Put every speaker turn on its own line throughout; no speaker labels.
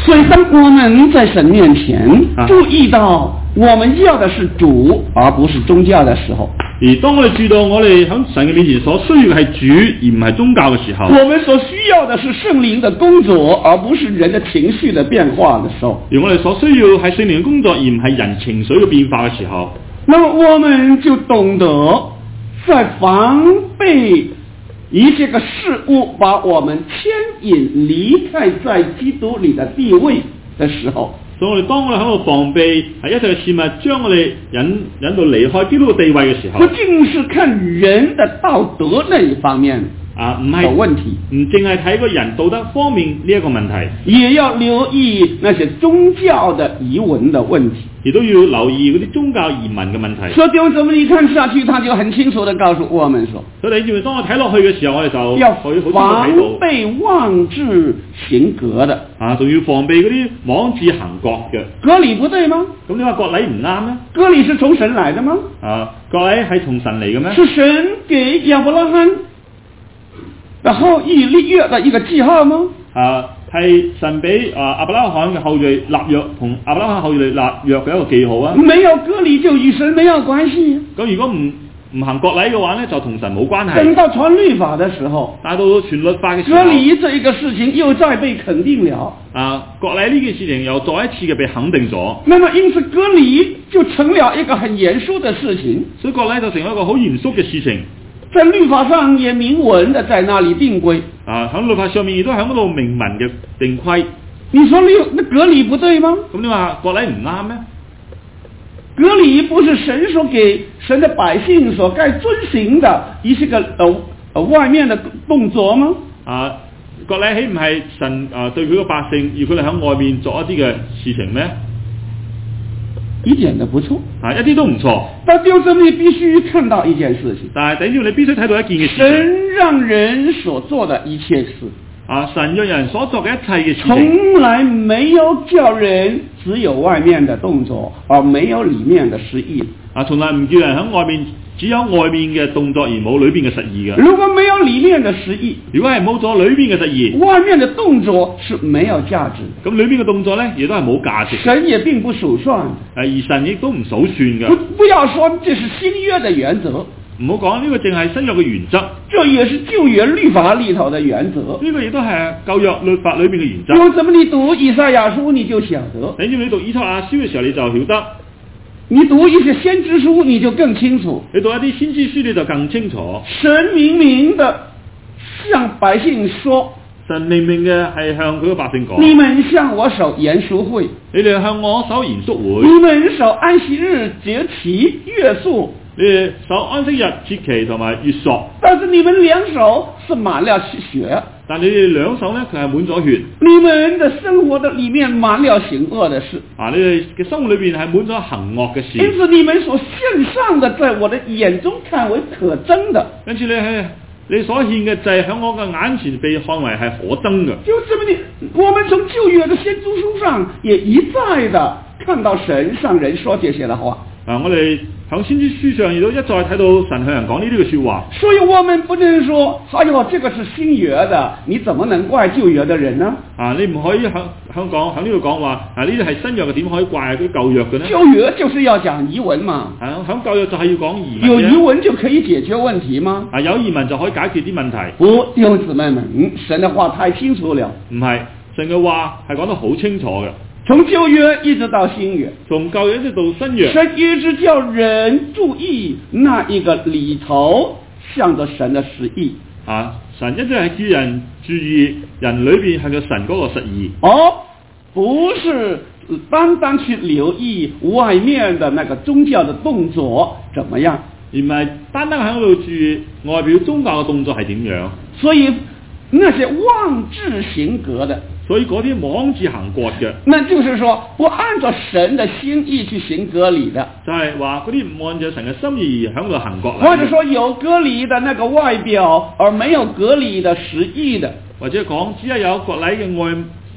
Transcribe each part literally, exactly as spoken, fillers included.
所以當我們在神面前注意到我們要的是主而不是宗教的時候，
而當我哋注意到我哋喺神嘅面前所需要嘅係主而唔係宗教嘅時候，
我們所需要的是聖靈的工作而不是人的情緒的變化的時候，
而我哋所需要係聖靈嘅工作而唔係人情緒嘅變化嘅時候，
那麼我們就懂得在防備一些個事物把我們牽引離開在基督裏的地位的時候，
所以我哋當我哋喺度防備係一切嘅事物將我哋引引到離開基督嘅地位嘅時候，
不淨是看人的道德那一方面
啊，唔係
問題，
唔淨係睇個人道德方面呢一個問題，
也要留意那些宗教的疑問的問題，
亦都要留意嗰啲宗教疑問嘅問題。
所以弟兄姊妹，你看下去，他就很清楚地告訴我們說，
所以你知唔知當我睇落去嘅時候，我哋就
要
可以好
防
清楚睇到
備妄自行割的
啊，仲要防備嗰啲妄自行割嘅。
割禮不對嗎？
咁你話割禮唔啱咩？
割禮是從神來的嗎？
啊，割禮係從神嚟嘅咩？
是神給亞伯拉罕的後裔立約的一個記號嗎？
啊，係神俾啊亞伯拉罕嘅後裔立約，同亞伯拉罕後裔立約嘅一個記號啊。
沒有割禮就與神沒有關係。
咁如果唔唔行割禮嘅話呢，就同神冇關係。
等到傳律法的時候，
但到傳律法嘅時候，
割禮這一個事情又再被肯定了。
啊，割禮呢件事情又再一次嘅被肯定咗。
那麼因此割禮就成了一個很嚴肅的事情。
所以割禮就成了一個好嚴肅嘅事情。
在律法上也明文的在那裡定規。
啊，喺律法上面亦都喺嗰度明文嘅定規。
你說你那割禮不對嗎？
咁你話割禮唔啱咩？
割禮不是神所給神的百姓所該遵行的一些個呃呃外面的動作嗎？
啊，割禮豈唔係神啊對佢個百姓，要佢哋喺外面做一啲嘅事情咩？
一點都不錯，
啊，一啲都唔錯。
但就是你必須看到一件事情，
但係等於你必須睇到一件嘅事情。
神讓人所做的一切事，
啊，神讓人所做嘅一切嘅事情，
從來沒有叫人只有外面的動作，而沒有裡面的實意。
啊，從來唔叫人喺外面只有外面嘅動作而冇裏邊嘅實意嘅。
如果沒有裡面的實意，
如果係冇咗裏邊嘅實意，
外面的動作是沒有價值。
咁裏邊嘅動作咧，亦都係冇價值。
神也並不數算。
而神亦都唔數算嘅。
不不要說這是新約的原則，
唔好講呢個淨係新約嘅原則，
這也是舊約律法裏頭的原則。
呢個亦都係舊約律法裏邊嘅原則。
用怎麼你讀以賽亞書你就曉得，
你知唔知你讀以賽亞書嘅時候你就曉得，
你讀一些先知書你就更清楚，
你讀一啲先知書你就更清楚。
神明明的向百姓說，
神明明嘅係向佢嘅百姓講，
你們向我守嚴肅會，
你哋向我守嚴肅會，
你們守安息日節期月數，
你哋守安息日節期同埋月數，
但是你們兩手是滿了血，
但你哋兩手咧佢係滿咗血，
你們的生活的裏面滿了行惡的事，
啊，你哋嘅生活裏邊係滿咗行惡嘅事，
因此你們所獻上的，在我的眼中看為可憎的，
因此你係你所獻嘅祭喺我嘅眼前被看為係可憎嘅。
就這麼你，我們從舊約的先知書上也一再的看到神向人說這些的話。
啊，我哋喺先知書上亦都一再睇到神向人講呢啲嘅說話。
所以我們不能說，哎呦，這個是新約的，你怎麼能怪舊約的人呢？
啊，你唔可以喺香港喺呢度講話，啊呢啲係新約嘅，點可以怪嗰啲舊約嘅呢？
舊約就是要講疑問嘛。
啊，喺舊約就係要講疑問。
有疑問就可以解決問題嗎？
啊，有疑問就可以解決啲問題。
不，弟兄姊妹們，神的話太清楚了。
唔係，神嘅話係講得好清楚嘅。
從舊約一直到新約，
從舊約一直到新約，
神一直叫人注意那一個裏頭向着神的實意。
啊，神一直係叫人注意人裏邊係個神嗰個實意，
而不是單單去留意外面的那個宗教的動作怎麼樣，
而唔係單單喺嗰度注意外表宗教嘅動作係點樣。
所以那些妄自行割的，
所以嗰啲妄自行割嘅，
那就是說不按照神的心意去行割禮的，
就係話嗰啲唔按照神嘅心意而喺度行割禮，
或者說有割禮的那個外表而沒有割禮的實意的，
或者講只係有割禮嘅外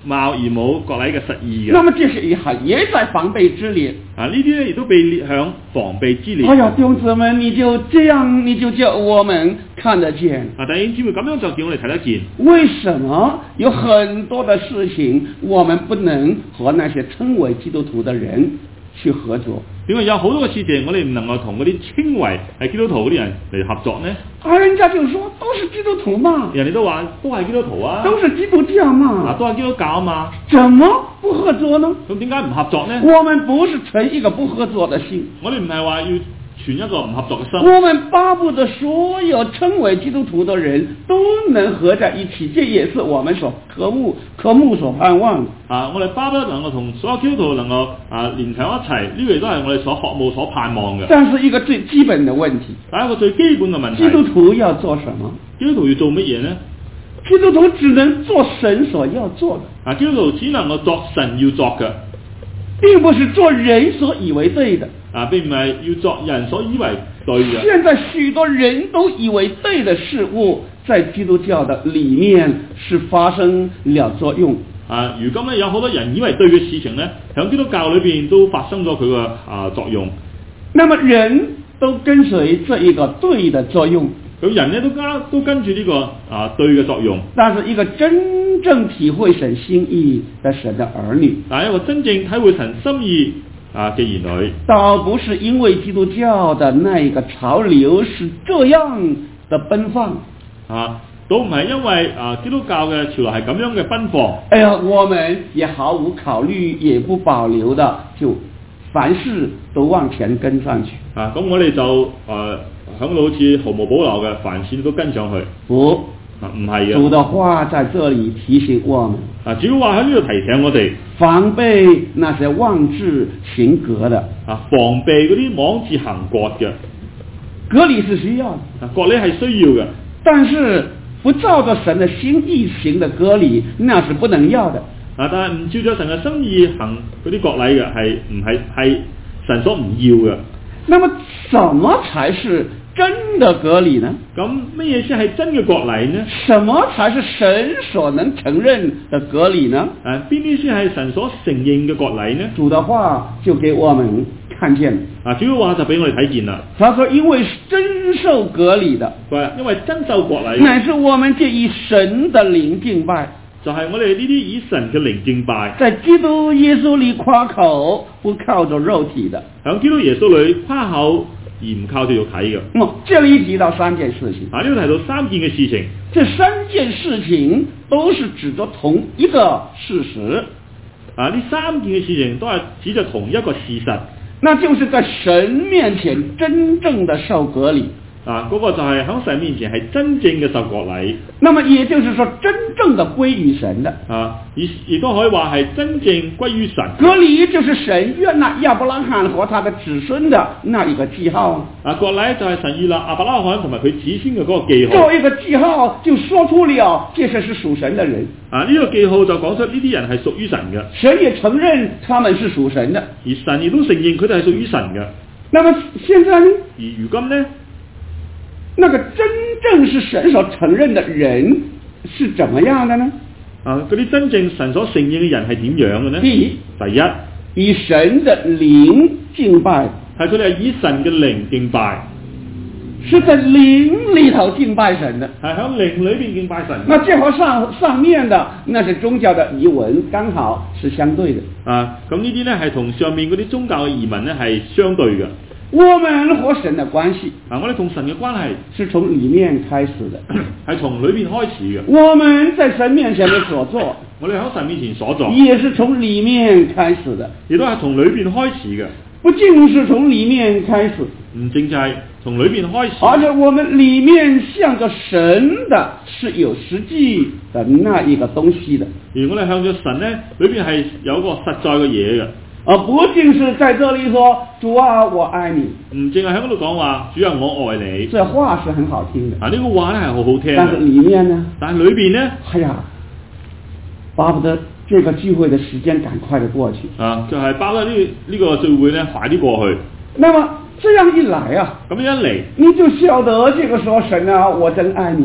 貌而冇割禮嘅實意嘅。
那麼這是也也在防備之列。
啊，呢啲咧亦都被列響防備之列。
哎呀，弟兄姊妹，你就這樣，你就叫我們看得見。
啊，弟兄姊妹咁樣就叫我哋睇得見。
為什麼有很多的事情，我們不能和那些稱為基督徒的人去合作？
點解有好多嘅事情，我哋唔能夠同嗰啲稱為係基督徒嗰啲人嚟合作呢？
啊，人家就說都是基督徒嘛，
人哋都話都係基督徒啊，
都是基督教
啊
嘛，
都係基督教啊嘛，
怎麼不合作呢？
咁點解唔合作呢？
我們不是存一個不合作的心，
我哋唔係話要存一個唔合作嘅心。
我們巴不得所有稱為基督徒的人都能合在一起，這也是我們所渴慕、渴慕所盼望。
啊，我哋巴不得能夠同所有基督徒能夠啊連喺一齊，呢個亦都係我哋所渴慕、所盼望嘅。
但是一個最基本的問題，
但係一個最基本嘅問題，
基督徒要做什麼？
基督徒要做乜嘢呢？
基督徒只能做神所要做的。
啊，基督徒只能夠作神要作嘅，
並不是做人所以為對的。
啊，並唔係要作人所以為對嘅。
現在許多人都以為對的事物，在基督教的裏面是發生了作用。
啊，如今咧有好多人以為對嘅事情咧，喺基督教裏邊都發生咗佢嘅啊作用。
那麼人都跟隨這一個對的作用，
咁人咧都加都跟住呢、這個啊對嘅作用。
但是一個真正體會神心意的神的兒女，
但係一個真正體會神心意啊嘅兒女，
倒不是因為基督教的那一個潮流是這樣的奔放
啊，都唔係因為啊基督教嘅潮流係咁樣嘅奔放。
哎呀，我們也毫無考慮，也不保留的，就凡事都往前跟上去。
啊，咁我哋就誒響到好似毫無保留嘅，凡事都跟上去。
不，
啊，唔係嘅。
主的話在這裡提醒我們。
啊，主要話喺呢度提醒我哋，
防備那些妄自行割的。
啊，防備嗰啲妄自行割嘅。
割禮是需要的。
啊，割禮係需要嘅。
但是不照着神的心意行的割禮，那是不能要的。
啊，但係唔照咗神嘅心意行嗰啲割禮嘅，係唔係係神所唔要嘅。
那麼什麼才是真的割禮呢？
咁乜嘢先係真嘅割禮呢？
什麼才是神所能承認的割禮呢？
啊，邊啲先係神所承認嘅割禮呢？
主的話就給我們看見。
啊，主要話就俾我哋睇見啦。
他說：因為真受割禮的，
佢因為真受割禮，
乃是我們借以神的靈敬拜。
就係我哋呢啲以神嘅靈敬拜，
在基督耶穌裏誇口，不靠着肉體的。
喺基督耶穌裏誇口而唔靠住肉體嘅。
嗯，這裏提到三件事情。
啊，呢度提到三件嘅事情。
這三件事情都是指着同一個事實。
啊，呢三件嘅事情都係指着同一個事實，
那就是在神面前真正的受割禮。
啊，嗰、那個就係喺神面前係真正嘅受割禮。
那麼也就是說，真正的歸於神的。
啊，亦亦都可以話係真正歸於神。
割禮就是神悅納亞伯拉罕和他的子孫的那一個記號。
啊，割禮就係神悅納亞伯拉罕同埋佢子孫嘅嗰個記號。
做一個記號，就說出了這些是屬神的人。
啊，呢、這個記號就講出呢啲人係屬於神嘅。
神也承認他們是屬神的，
而神亦都承認佢哋係屬於神嘅。
那麼現在呢？
而如今呢？
那個真正是神所承認的人是怎麼樣的呢？
啊，嗰啲真正神所承認嘅人係點樣嘅呢？
第一，
第一，
以神的靈敬拜，
係佢哋係以神嘅靈敬拜，
是在靈裏頭敬拜神的，
係喺靈裏邊敬拜神。
那這和上上面的那些宗教的儀文剛好是相對的。啊，
咁呢啲呢係同上面嗰啲宗教嘅儀文呢係相對嘅。
我們和神的關係，
啊，我哋同神嘅關係
是從裏面開始的，
係從裏邊開始嘅。
我們在神面前的所做，
我哋喺神面前所做，
也是從裏面開始的，
亦都係從裏邊開始嘅。
不僅是從裏面開始，
唔淨就係從裏邊開始，
而且我們裏面向着神的是有實際的那一個東西的。
而我哋向着神呢，裏邊係有一個實在嘅嘢嘅。
而不僅是在這裡說主啊我愛你，
唔淨係喺嗰度講話主啊我愛你，
這話是很好聽的。
啊呢、這個話咧係好好聽，
但是裡面呢？
但係裏邊呢？
哎呀，巴不得這個聚會的時間趕快的過去。
啊，就係、是、巴不得呢呢個聚會呢快啲過去。
那麼這樣一來啊，
咁一嚟，
你就曉得這個時候神啊，我真愛你啊。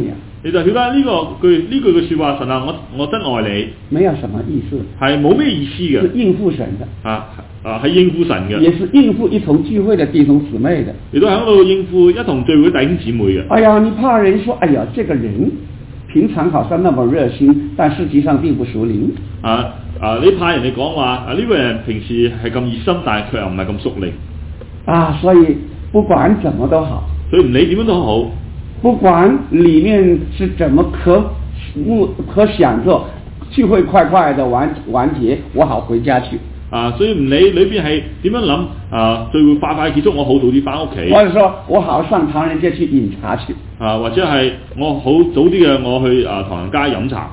你就曉得呢、這個句呢句嘅説話，神啊，我我真愛你，
沒有什麼意思，
係冇咩意思嘅，
是應付神的，
啊啊係應付神嘅，
也是應付一同聚會的弟兄姊妹的。
亦都喺度應付一同聚會弟兄姊妹嘅。
哎呀，你怕人說，哎呀，這個人平常好像那麼熱心，但實際上並不屬靈。
啊啊！你怕人哋講話啊，呢、這個人平時係咁熱心，但係佢又唔係咁屬靈。
啊，所以不管怎麼都好，
所以唔理點樣都好，
不管裡面是怎麼可目可想着聚會快快的完完結，我好回家去。
啊，所以唔理裏邊係點樣諗啊，聚會快快結束，我好早啲翻屋企。
或者說我好上唐人街去飲茶去。
啊，或者係我好早啲嘅，我去啊唐人街飲茶。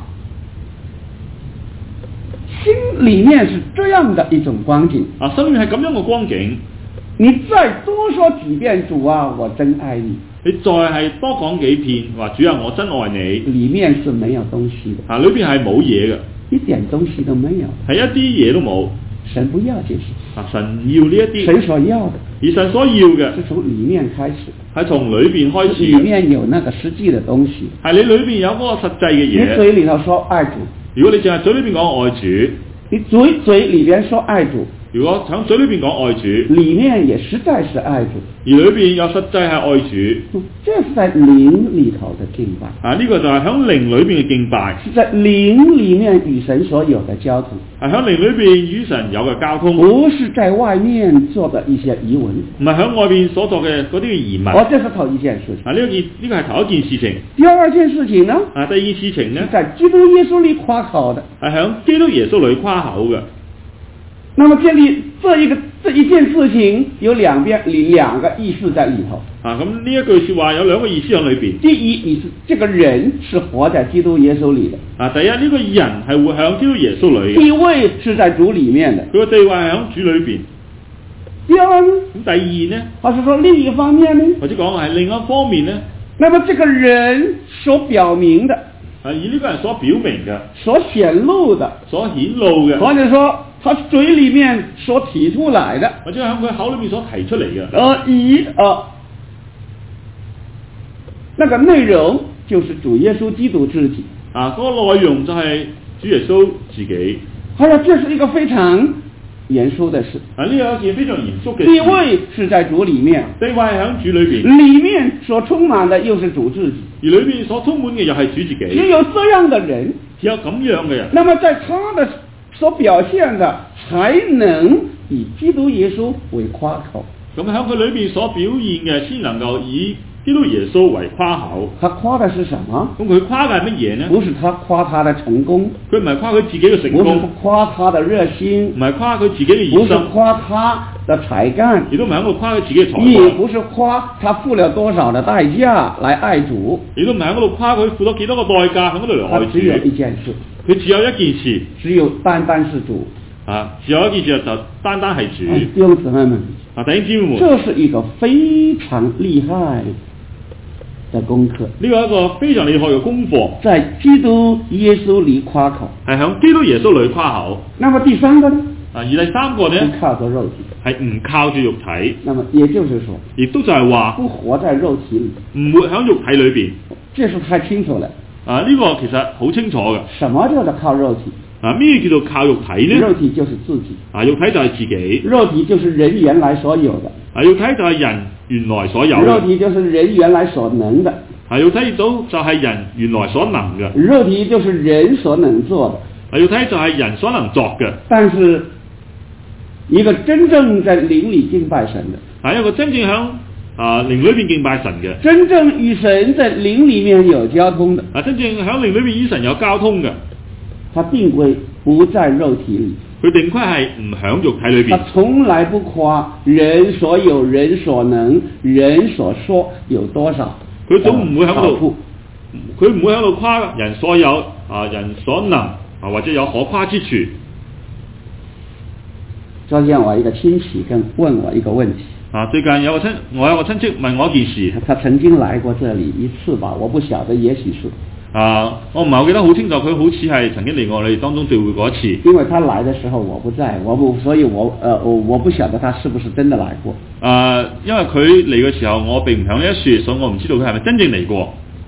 心裡面是這樣的一種光景。
啊，心裏面係咁樣嘅光景。
你再多說幾遍主啊，我真愛你。
你再係多講幾遍話主啊，我真愛你。
裡面是沒有東西的。
啊，裏邊係冇嘢嘅，
一點東西都沒有。
係一啲嘢都冇。
神不要這些。
啊，神要呢一啲。
神所要的。
而神所要嘅
是從裡面開始。係
從裏邊開始。
裡面有那個實際的東西。
係你裏邊有嗰個實際嘅嘢。
你嘴裡頭說愛主。
如果你淨係嘴裏邊講愛主。
你嘴嘴裡邊說愛主。
如果喺嘴裏邊講愛主，
裡面也實在是愛主，
而裏邊有實際係愛主，
這是在靈裡頭的敬拜。
啊，呢、這個就係喺靈裏邊嘅敬拜，
是在靈裡面與神所有的交通。
係喺靈裏邊與神有嘅交通，
不是在外面做的一些疑問，
唔係喺外邊所做嘅嗰啲嘅疑問。
哦，這是頭一件事情。
啊，呢、這個件呢個係頭一件事情。
第二件事情呢？
啊，第二件事情呢？
在基督耶穌裡誇口的，
係喺基督耶穌裡誇口嘅。
那麼這裡這一個這一件事情有兩邊兩個意思在裡頭。
啊，咁呢一句説話有兩個意思喺裏邊。
第一，你是這個人是活在基督耶穌裡的。
啊，第一呢、這個人係活喺基督耶穌裡嘅。
地位是在主裡面的。
佢個地位係喺主裏邊。
第二呢？
咁第二呢？
或者說另一方面呢？
或者講係另一方面呢？
那麼這個人所表明的，
啊，以呢個人所表明嘅、
所顯露的、
所顯露嘅，
或者說他嘴裡面所提出來的，
或者喺佢口裏面所提出嚟嘅，
呃，以呃那個內容就是主耶穌基督自己。
啊，嗰、那個內容就係主耶穌自己。
好了，這是一個非常嚴肅的事。
啊，呢個一件非常嚴肅嘅事。
地位是在主裡面，
地位係喺主裏邊，
裡面所充滿的又是主自己，
而裏邊所充滿嘅又係主自己。
只有這樣的人，
只有咁樣嘅人，
那麼在他的所表現的，才能以基督耶穌為誇口。
咁喺佢裏邊所表現嘅，先能夠以基督耶穌為誇口。
他誇的是什麼？
咁佢誇嘅係乜嘢呢？
不是他誇他的成功，
佢唔係誇佢自己嘅成功，
不是誇他的熱心，
唔係誇佢自己嘅熱心，
不是誇他的才幹，
亦都唔係喺度誇佢自己嘅才幹，
也不是誇他付了多少的代價來愛主，
亦都唔係喺度誇佢付咗幾多個代價喺嗰度嚟愛主。
他只有一件事，
佢只有一件事，
只有單單是主。
啊，只有一件事就單單係主。
弟兄姊妹們，
啊，弟兄姊妹們，
這是一個非常厲害的功課。
呢個係一個非常厲害嘅功課，
在基督耶穌裡誇口，
係響基督耶穌裡誇口。
那麼第三個呢？
啊，而第三個呢？
是靠着肉體，
係唔靠住肉體。
那麼也就是說，
亦都就係話，
不活在肉體裡，
唔活響肉體裏邊。
這是太清楚了。
啊，呢、這個其實好清楚嘅。
什麼叫做靠肉體？
啊，咩叫做靠肉體呢？
肉體就是自己。
啊，肉體就係自己。
肉體就是人原來所有的。
啊，肉體就係人原來所有嘅。
肉體就是人原來所能的。
啊，肉體亦都就係人原來所能嘅。
肉體就是人所能做的。
啊，肉體就係人所能作嘅。
但是一個真正在靈裡敬拜神的，
係一個真正響啊靈裏邊敬拜神嘅，
真正與神在靈裡面有交通的。
啊，真正響靈裏邊與神有交通嘅。
他定規不在肉體裡，
佢定規係唔響肉體裏邊。
他從來不誇人所有、人所能、人所說有多少。
佢總唔會喺度，佢唔會喺度誇人所有啊，人所能啊，或者有可誇之處。
昨天我一個親戚跟問我一個問題。
啊，最近有個親，我有個親戚問我一件事。
他曾經來過這裡一次吧，我不曉得，也許是。
啊，我唔係好記得好清楚，佢好似係曾經嚟過我哋當中聚會過一次。
因為他來的時候我不在，我不，所以我，呃，我我不曉得他是不是真的來過。
啊，因為佢嚟嘅時候我並唔響呢一處，所以我唔知道佢係咪真正嚟過。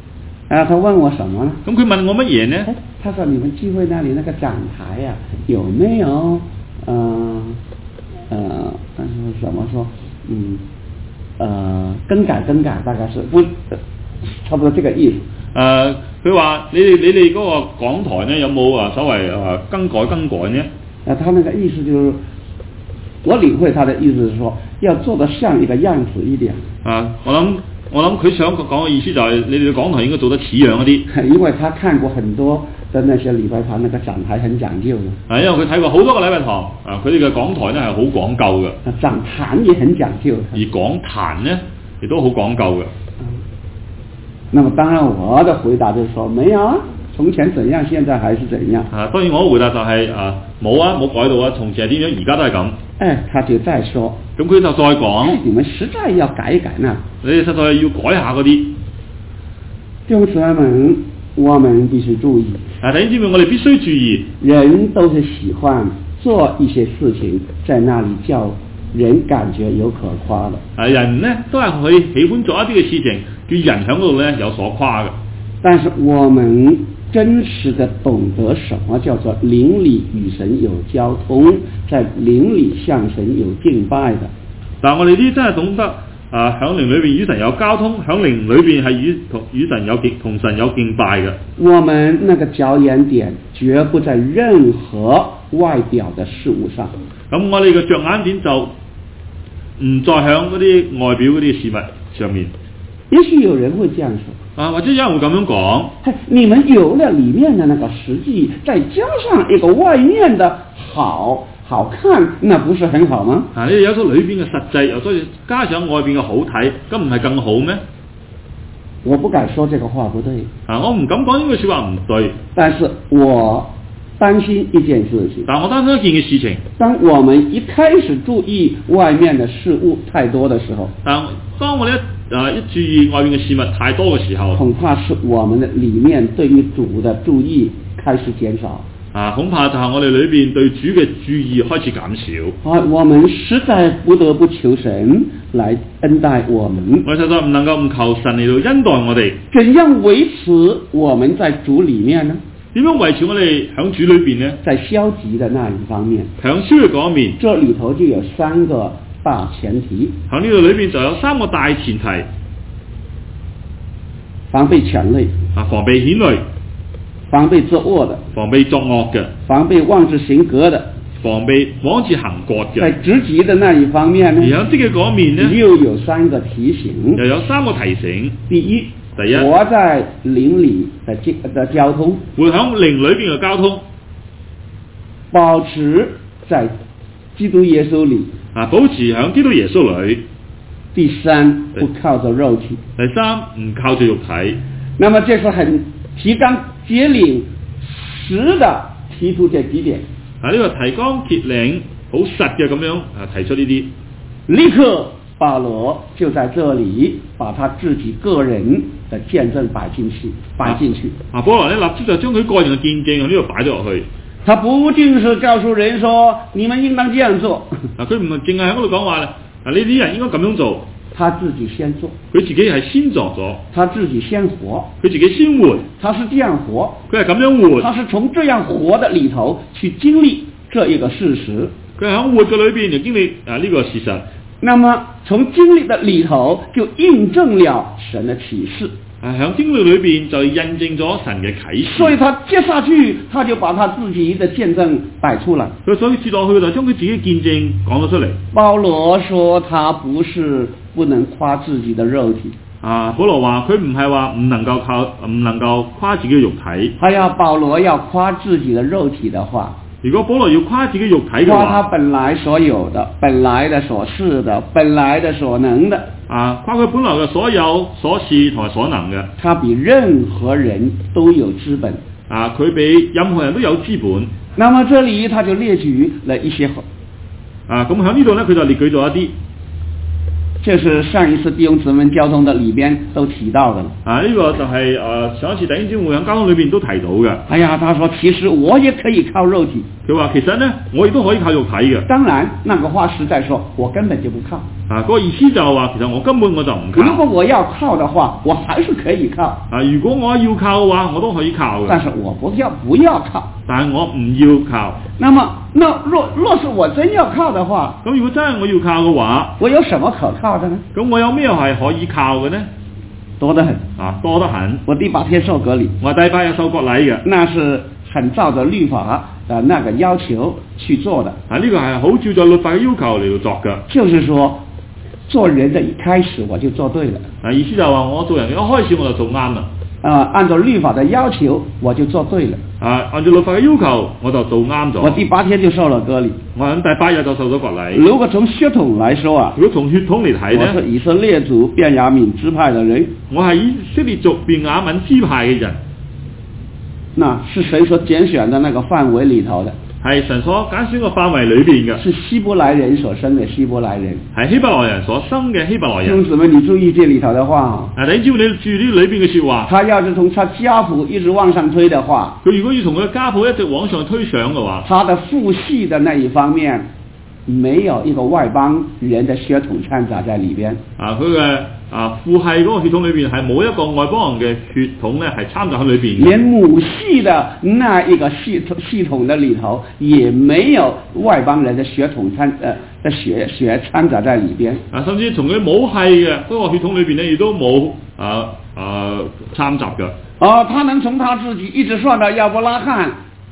啊，他問我什麼呢？
咁佢問我乜嘢呢？
他說你們聚會那裡那個講台呀、啊，有沒有呃呃怎麼說嗯呃更改更改，大概是不差不多這個意思。
誒，佢話你哋你哋嗰個講台呢有冇啊所謂誒更改更改呢？
啊，他那個意思就是，我領會他的意思是說，要做得像一個樣子一點。啊，
我諗我諗佢想講嘅意思就係、是、你哋嘅講台應該做得似樣一啲。
因為他看過很多的那些禮拜堂，那個講台很講究嘅。
啊，因為佢睇過好多個禮拜堂，啊，佢哋嘅講台呢係好講究嘅。
啊，講壇也很講究。
而講壇呢亦都好講究嘅。
那麼當然我的回答就是說，沒有啊，從前怎樣，現在還是怎樣。
啊，當然我嘅回答就係、是、啊冇啊冇改到啊，從前係點樣，而家都係咁。
哎，他就再說，
咁佢就再講、哎，
你們實在要改一改呢。
你哋實在要改下嗰啲。弟
兄姊妹們，我們必須注意。
啊，弟兄姊妹，我哋必須注意。
人都是喜歡做一些事情，在那裡叫人感覺有可誇的。
啊，人呢都係佢喜歡做一啲嘅事情，叫人喺嗰度呢有所誇嘅。
但是我們真實的懂得什麼叫做靈裡與神有交通，在靈裡向神有敬拜的。
但係我哋呢真係懂得啊，響靈裏邊與神有交通，響靈裏邊係與同與神有敬同神有敬拜嘅。
我們那個着眼點絕不在任何外表的事物上。
咁我哋嘅着眼點就唔再響嗰啲外表嗰啲事物上面。
也許有人會這樣說。
啊，或者有人會咁樣講，
你們有了裡面的那個實際，再加上一個外面的好好看，那不是很好嗎？
啊，你哋有咗裏邊嘅實際，又再加上外邊嘅好睇，咁唔係更好咩？
我不敢說這個話不對。啊，
我唔敢講呢句說話唔對，
但是我擔心一件事情。
但我擔心一件嘅事情，
當我們一開始注意外面的事物太多的時候，
但當我哋一啊一注意外面嘅事物太多嘅時候，
恐怕是我們的裡面對於主的注意開始減少。
啊，恐怕就係我哋裏邊對主嘅注意開始減少。
啊，我們實在不得不求神來恩待我們。
我實在唔能夠唔求神嚟到恩待我哋。
怎樣維持我們在主裡面呢？
點樣維持我哋響主裏邊呢？
在消極的那一方面，
響消極嗰面，
這裡頭就有三個大前提。
響呢度裏邊就有三個大前提：
防備權類，
啊，防備險類；
防備作惡的，
防備作惡嘅；
防備妄自行割的，
防備妄自行割嘅。
在積極的那一方面呢，
而響積極嗰面呢，
又有三個提醒，
又有三個提醒。
第一，
第一，
活在靈裡的的交通，
活響靈裏邊嘅交通，
保持在基督耶穌裡，
啊，保持響基督耶穌裡。
第三，不靠着肉體。
第三，唔靠住肉體。
那麼這是很提綱挈領實的提出這幾點。
啊，呢個提綱挈領好實嘅咁樣啊提出呢啲。
立刻保羅就在這裡把他自己個人的見證擺進去，擺進去。
啊，保羅呢立即就將佢個人嘅見證喺呢度擺咗落去。
他不僅是告訴人說你們應當這樣做。
啊，佢唔係淨係喺嗰度講話啦。啊，呢啲人應該咁樣做。
他自己先做，
佢自己係先做咗，
他自己先活，
佢自己先活，
他是這樣活，
佢係咁樣活，
他是從這樣活的裡頭去經歷這一個事實，
佢係喺活嘅裏邊就經歷啊呢個事實。
那麼從經歷的裡頭就印證了神的啟示。
啊，喺經歷裏邊就印證咗神嘅啟示，
所以他接下去他就把他自己的見證擺出來。
佢所以接落去就將佢自己嘅見證講咗出嚟。
保羅說他不是不能誇自己的肉體。
啊，保羅話佢唔係話唔能夠靠唔能夠誇自己嘅肉體。
係呀，保羅要誇自己的肉體的話，
如果保羅要誇自己肉體嘅話，
誇他本來所有的、本來的所是的、本來的所能的。啊，
誇佢本來嘅所有、所是同埋所能嘅。
他比任何人都有資本。
啊，佢比任何人都有資本。
那麼這裡他就列舉了一些。
啊，咁喺呢度呢，佢就列舉咗一啲。
這是上一次弟兄姊妹交通的裡邊都提到的。
啊，呢、這個就係、是、誒、呃、上一次弟兄姊妹喺交通裏邊都提到嘅。
哎呀，他說其實我也可以靠肉體。
佢話其實呢，我亦都可以靠肉體嘅。
當然，那個話實在說，我根本就不靠。
啊，嗰個意思就係話，其實我根本我就唔靠。
如果我要靠的話，我還是可以靠。
啊，如果我要靠嘅話，我都可以靠嘅。
但是我不要不要靠。
但係我唔要靠。
那麼，那若若是我真要靠的話，
咁如果真係我要靠嘅話，
我有什麼可靠的呢？
咁我有咩係可以靠嘅呢？
多得很
啊，多得很。
我第八天受割禮，
我第八日受割禮嘅，
那是很照着律法的那個要求去做的。
啊，呢、這個係好照着律法嘅要求嚟到作嘅。
就是說，做人的一開始我就做對了。
啊，意思就係話我做人一開始我就做啱啦。
啊，按照律法的要求我就做對了。
啊，按照律法嘅要求我就做啱咗。
我第八天就受了割禮。我
喺第八日就受咗割禮。
如果從血統來說啊，
如果從血統嚟睇呢，
我是以色列族便雅憫支派的人。
我係以色列族便雅憫支派嘅人。
那是神所揀選的那個範圍裏頭的。
係神所揀選個範圍裏邊嘅，
是希伯來人所生的希伯來人，係
希伯來人所生嘅希伯來人。
兄姊妹，你注意這裏頭的話，
啊，你只要你注意呢裏邊嘅說話，
他要是從他家譜一直往上推的話，
佢如果要從佢家譜一直往上推上嘅話，
他的父系的那一方面沒有一個外邦人的血統摻雜在裏邊。
啊，佢嘅啊父系嗰個血統裏邊係冇一個外邦人嘅血統咧係摻雜喺裏邊。
連母系的那一個系統系統的裏頭，也沒有外邦人的血統摻呃的血血摻雜在裏邊。
啊，甚至從佢母系嘅嗰個血統裏邊咧，亦都冇啊啊摻雜嘅。
哦，他能從他自己一直算到亞伯拉罕，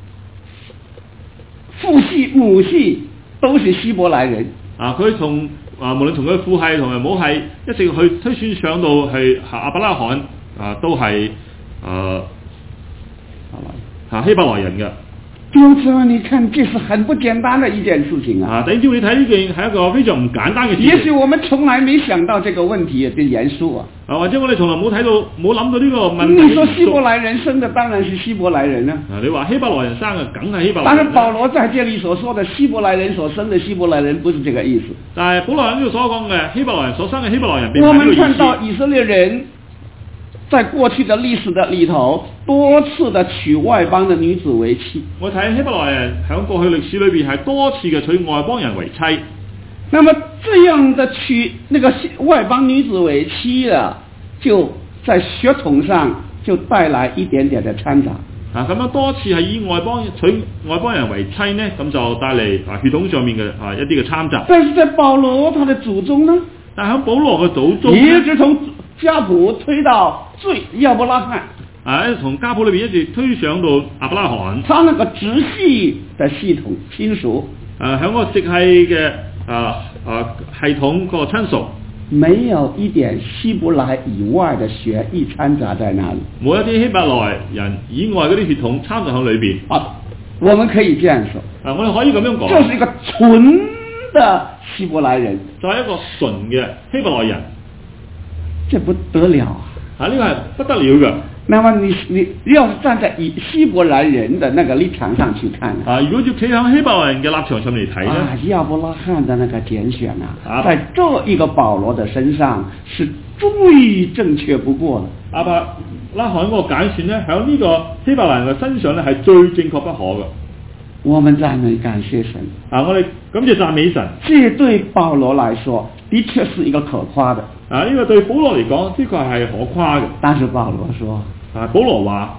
父系母系都是希伯來人。
啊，佢從啊無論從佢父系同埋母系一直去推算上到去亞伯拉罕啊，都係啊啊希伯來人嘅。
弟兄姊妹，你看，這是很不簡單的一件事情啊！
啊，弟兄姊妹，你睇呢件係一個非常唔簡單嘅事情。
也許我們從來沒想到這個問題的嚴肅啊！
啊，或者我哋從來冇睇到冇諗到呢個問題。
你說希伯來人生的當然是希伯來人啊！
啊，你話希伯來人生嘅梗係希伯來人。
但是保羅在這裏所說的希伯來人所生的希伯來人不是這個意思。
但係保羅喺呢度所講嘅希伯來人所生嘅希伯來人並唔係
我
呢個意思。
們看到以色列人在過去的歷史的裏頭，多次的娶外邦的女子為妻。
我睇希伯來人喺過去歷史裏邊係多次嘅娶外邦人為妻。
那麼這樣的娶那個外邦女子為妻啊，就在血統上就帶來一點點的摻雜。
啊，咁樣多次係以外邦娶外邦人為妻呢，咁就帶嚟啊血統上面嘅啊一啲嘅摻雜。
但是在保羅他的祖宗呢？
但喺保羅嘅祖宗
一直從家譜推到最亞伯拉罕，
啊，從家譜裏邊一直推上到亞伯拉罕，
他那個直系的系統親屬，
啊，喺個直系嘅啊啊系統個親屬，
沒有一點希伯來以外的血液摻雜在那裡，
冇一啲希伯來人以外嗰啲血統摻雜喺裏邊。
啊，我們可以這樣說，
啊，我哋可以咁樣講，
這是一個純的希伯來人，
就係一個純嘅希伯來人。
這不得了啊！
啊，呢個係不得了嘅。
那麼你你要是站在以希伯來人的那個立場上去看
啊，如果要企喺希伯來人嘅立場上面嚟睇咧，
啊，亞伯拉罕的那個揀選啊，
啊
在這一個保羅的身上是最正確不過的。
亞伯拉罕嗰個揀選咧，喺呢個希伯來人嘅身上咧係最正確不可嘅。
我們讚美感謝神
啊！我哋感謝讚美神。
這對保羅來說，的確是一個可誇的。
啊！呢、這個對保羅嚟講，的確係可誇嘅。
但是保羅說：
啊，保羅話，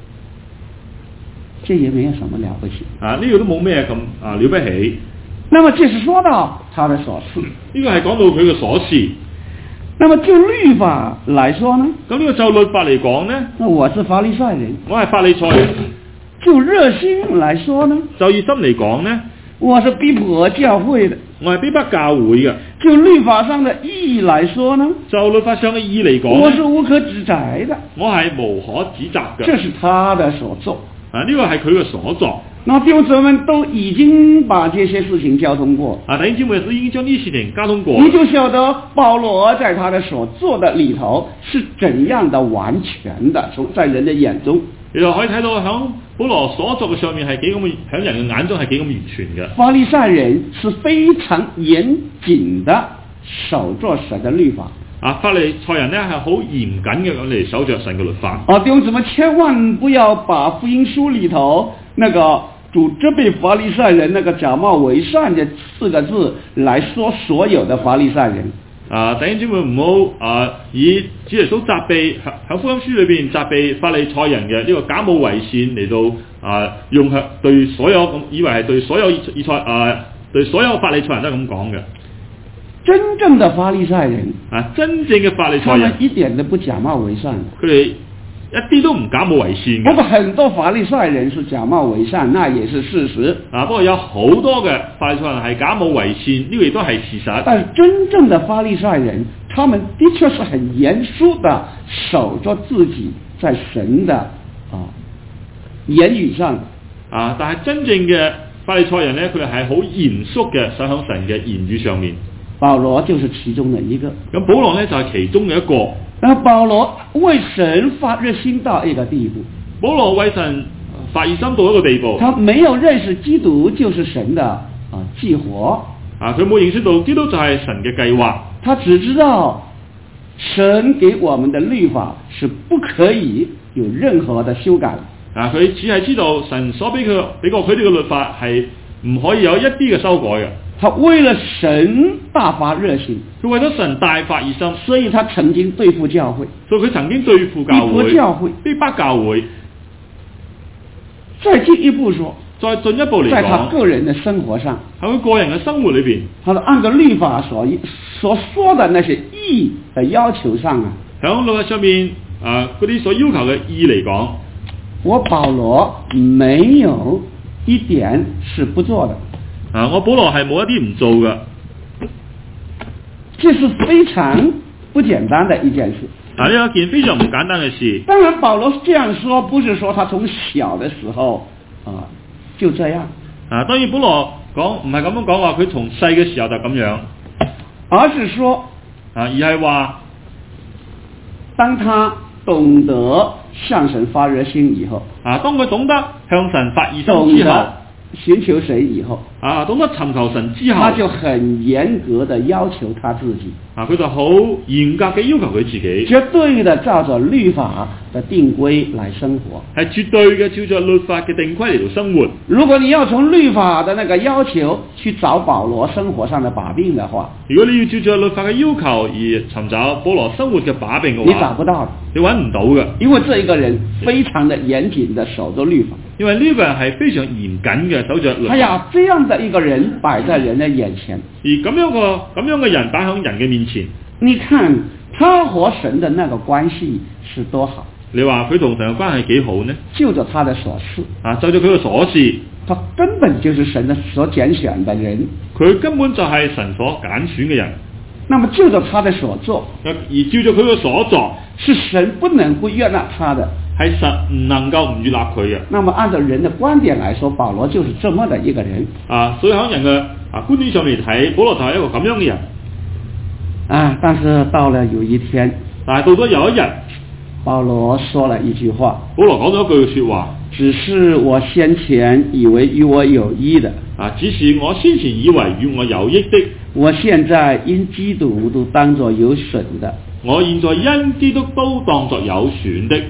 這也沒有什麼了不起。
啊，呢、這個都冇咩咁啊了不起。
那麼這是說到他的所事。
呢個係講到佢嘅所事。
那麼就律法來說呢？
咁呢個就律法嚟講呢？
那我是法利賽人。
我係法利賽人。
就熱心來說呢？
就熱心嚟講呢？
我是逼迫教會的。
我係逼迫教會嘅。
就律法上的義來說呢？
就律法上嘅義嚟講，
我是無可指責的。
我係無可指責嘅。
這是他的所作。
啊，呢、這個係佢嘅所作。
那弟兄姊妹們都已經把這些事情交通過。
啊，弟兄姊妹都已經將呢事情交通過。
你就曉得保羅在他的所做的裏頭是怎樣的完全的，從在人的眼中。
你就可以睇到響保羅所作嘅上面係幾咁，響人嘅眼中係幾咁完全嘅。
法利賽人是非常嚴謹的守着神的律法。
啊，法利賽人呢係好嚴謹嘅咁嚟守着神嘅律法。
啊，弟兄姊妹千萬不要把福音書裏頭那個主责備法利賽人那個假冒為善嘅四個字來說所有的法利賽人。
啊，弟兄姊妹唔好啊，以主耶穌責備喺福音書裏邊責備法利賽人嘅呢個假冒為善嚟到啊，用向對所有咁以為係對所有以賽啊對所有法利賽人都係咁講嘅。
真正的法利賽人
啊，真正嘅法利賽人，
他們一點都不假冒為善，
佢哋一啲都唔假冒為善嘅。
不過很多法利賽人是假冒為善，那也是事實。
啊，不過有好多嘅法利賽人係假冒為善，呢個亦都係事實。
但是真正的法利賽人，他們的確是很嚴肅的守着自己在神的啊言語上。
啊，但係真正嘅法利賽人咧，佢哋係好嚴肅嘅守喺神嘅言語上面。
保羅就是其中的一個。
咁保羅咧就係其中嘅一個。
那保羅為神發熱心到一個地步。
保羅為神發熱心到一個地步。
他沒有認識基督就是神的啊計劃。
啊，佢冇認識到基督就係神嘅計劃。
他只知道神給我們的律法是不可以有任何的修改。
啊，佢只係知道神所俾佢俾過佢哋嘅律法係唔可以有一啲嘅修改嘅。
他為了神大發熱心，
佢為咗神大發熱心，
所以他曾經對付教會，
所以佢曾經對付教會，
逼迫教會，
逼迫教會。
再進一步說，
再進一步嚟講，
在他個人的生活上，
喺佢個人嘅生活裏邊，
他的按照律法所所說的那些義的要求上啊，
喺律法上面啊嗰啲所要求嘅義嚟講，
我保羅沒有一點是不做的。
啊！我保羅係冇一啲唔做嘅，
這是非常不簡單的一件事。
啊，呢一件非常唔簡單嘅事。
當然，保羅這樣說，不是說他從小的時候啊就這樣。
啊，當然保羅講唔係咁樣講話，佢從細嘅時候就咁樣，
而是說
啊，而係話
當他懂得向神發熱心以後，
啊，當佢懂得向神發熱心之後。
尋求神以後，
啊，懂得尋求神之後，
他就很嚴格的要求他自己，
啊，佢就好嚴格嘅要求佢自己，
絕對的照着律法的定規來生活，
係絕對嘅照着律法嘅定規嚟到生活。
如果你要從律法的那個要求去找保羅生活上的把柄的話，
如果你要照着律法嘅要求而尋找保羅生活嘅把柄嘅話，
你找不到，
你揾唔到嘅，
因為這一個人非常的嚴謹的守着律法。
因為呢個人係非常嚴謹嘅守着律法。
哎呀，這樣的一個人擺在人的眼前，
而咁樣個咁樣嘅人擺喺人嘅面前，
你看他和神的那個關係是多好。
你話佢同神嘅關係幾好呢？
就着他的所事
啊，就着佢嘅所事，
他根本就是神的所揀選的人，
佢根本就係神所揀選嘅人。
那麼就着他的所作，
而照着佢嘅所作，
是神不能不悅納他的，
係神唔能夠唔悅納佢嘅。
那麼按照人的觀點來說，保羅就是這麼的一個人
啊，所以喺人嘅啊觀點上面睇，保羅就係一個咁樣嘅人。
啊，但是到了有一天，
但係到咗有一日，
保羅說了一句話，
保羅講咗一句說話，
只是我先前以為與我有益的，
啊，只是我先前以為與我有益的，
我現在因基督都當作有損的，
我現在因基督都當作有損的。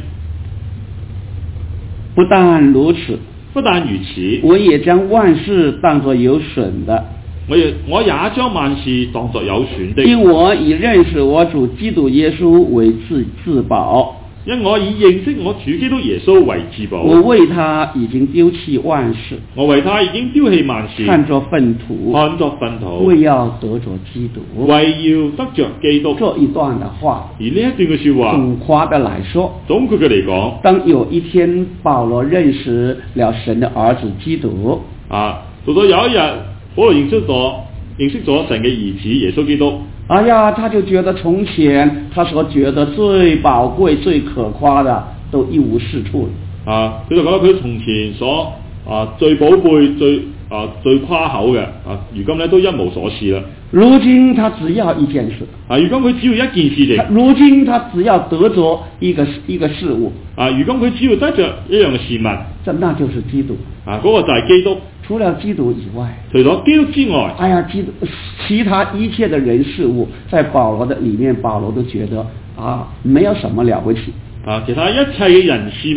不但如此，
不但如此，
我也將萬事當作有損的，
我也我也將萬事當作有損的，
因我以認識我主基督耶穌為自自保。
因我以認識我主基督耶穌為至寶，
我為他已經丟棄萬事，
我為他已經丟棄萬事，
看作糞土，
看作糞土，
為要得着基督，
為要得着基督。
這一段的話，
而呢一段嘅說話，
總括的來說，
總括嘅嚟講，
當有一天保羅認識了神的兒子基督，
啊，到咗有一日，保羅認識咗認識咗神嘅兒子耶穌基督。
哎呀，他就覺得從前他所覺得最寶貴、最可誇的都一無是處了。
啊，佢就覺得佢從前所啊最寶貝、最啊最誇口嘅啊，如今咧都一無所事啦。
如今他只要一件事。
啊，如今佢只要一件事情。
如今他只要得着一個一個事物。
啊，如今佢只要得着一樣嘅事物。
這那就是基督。
啊，嗰、那個就係基督。
除了基督以外，
除咗基督之外，
哎呀，基督其他一切的人事物，在保羅的裏面，保羅都覺得啊，沒有什麼了不起。
啊，其他一切嘅人事物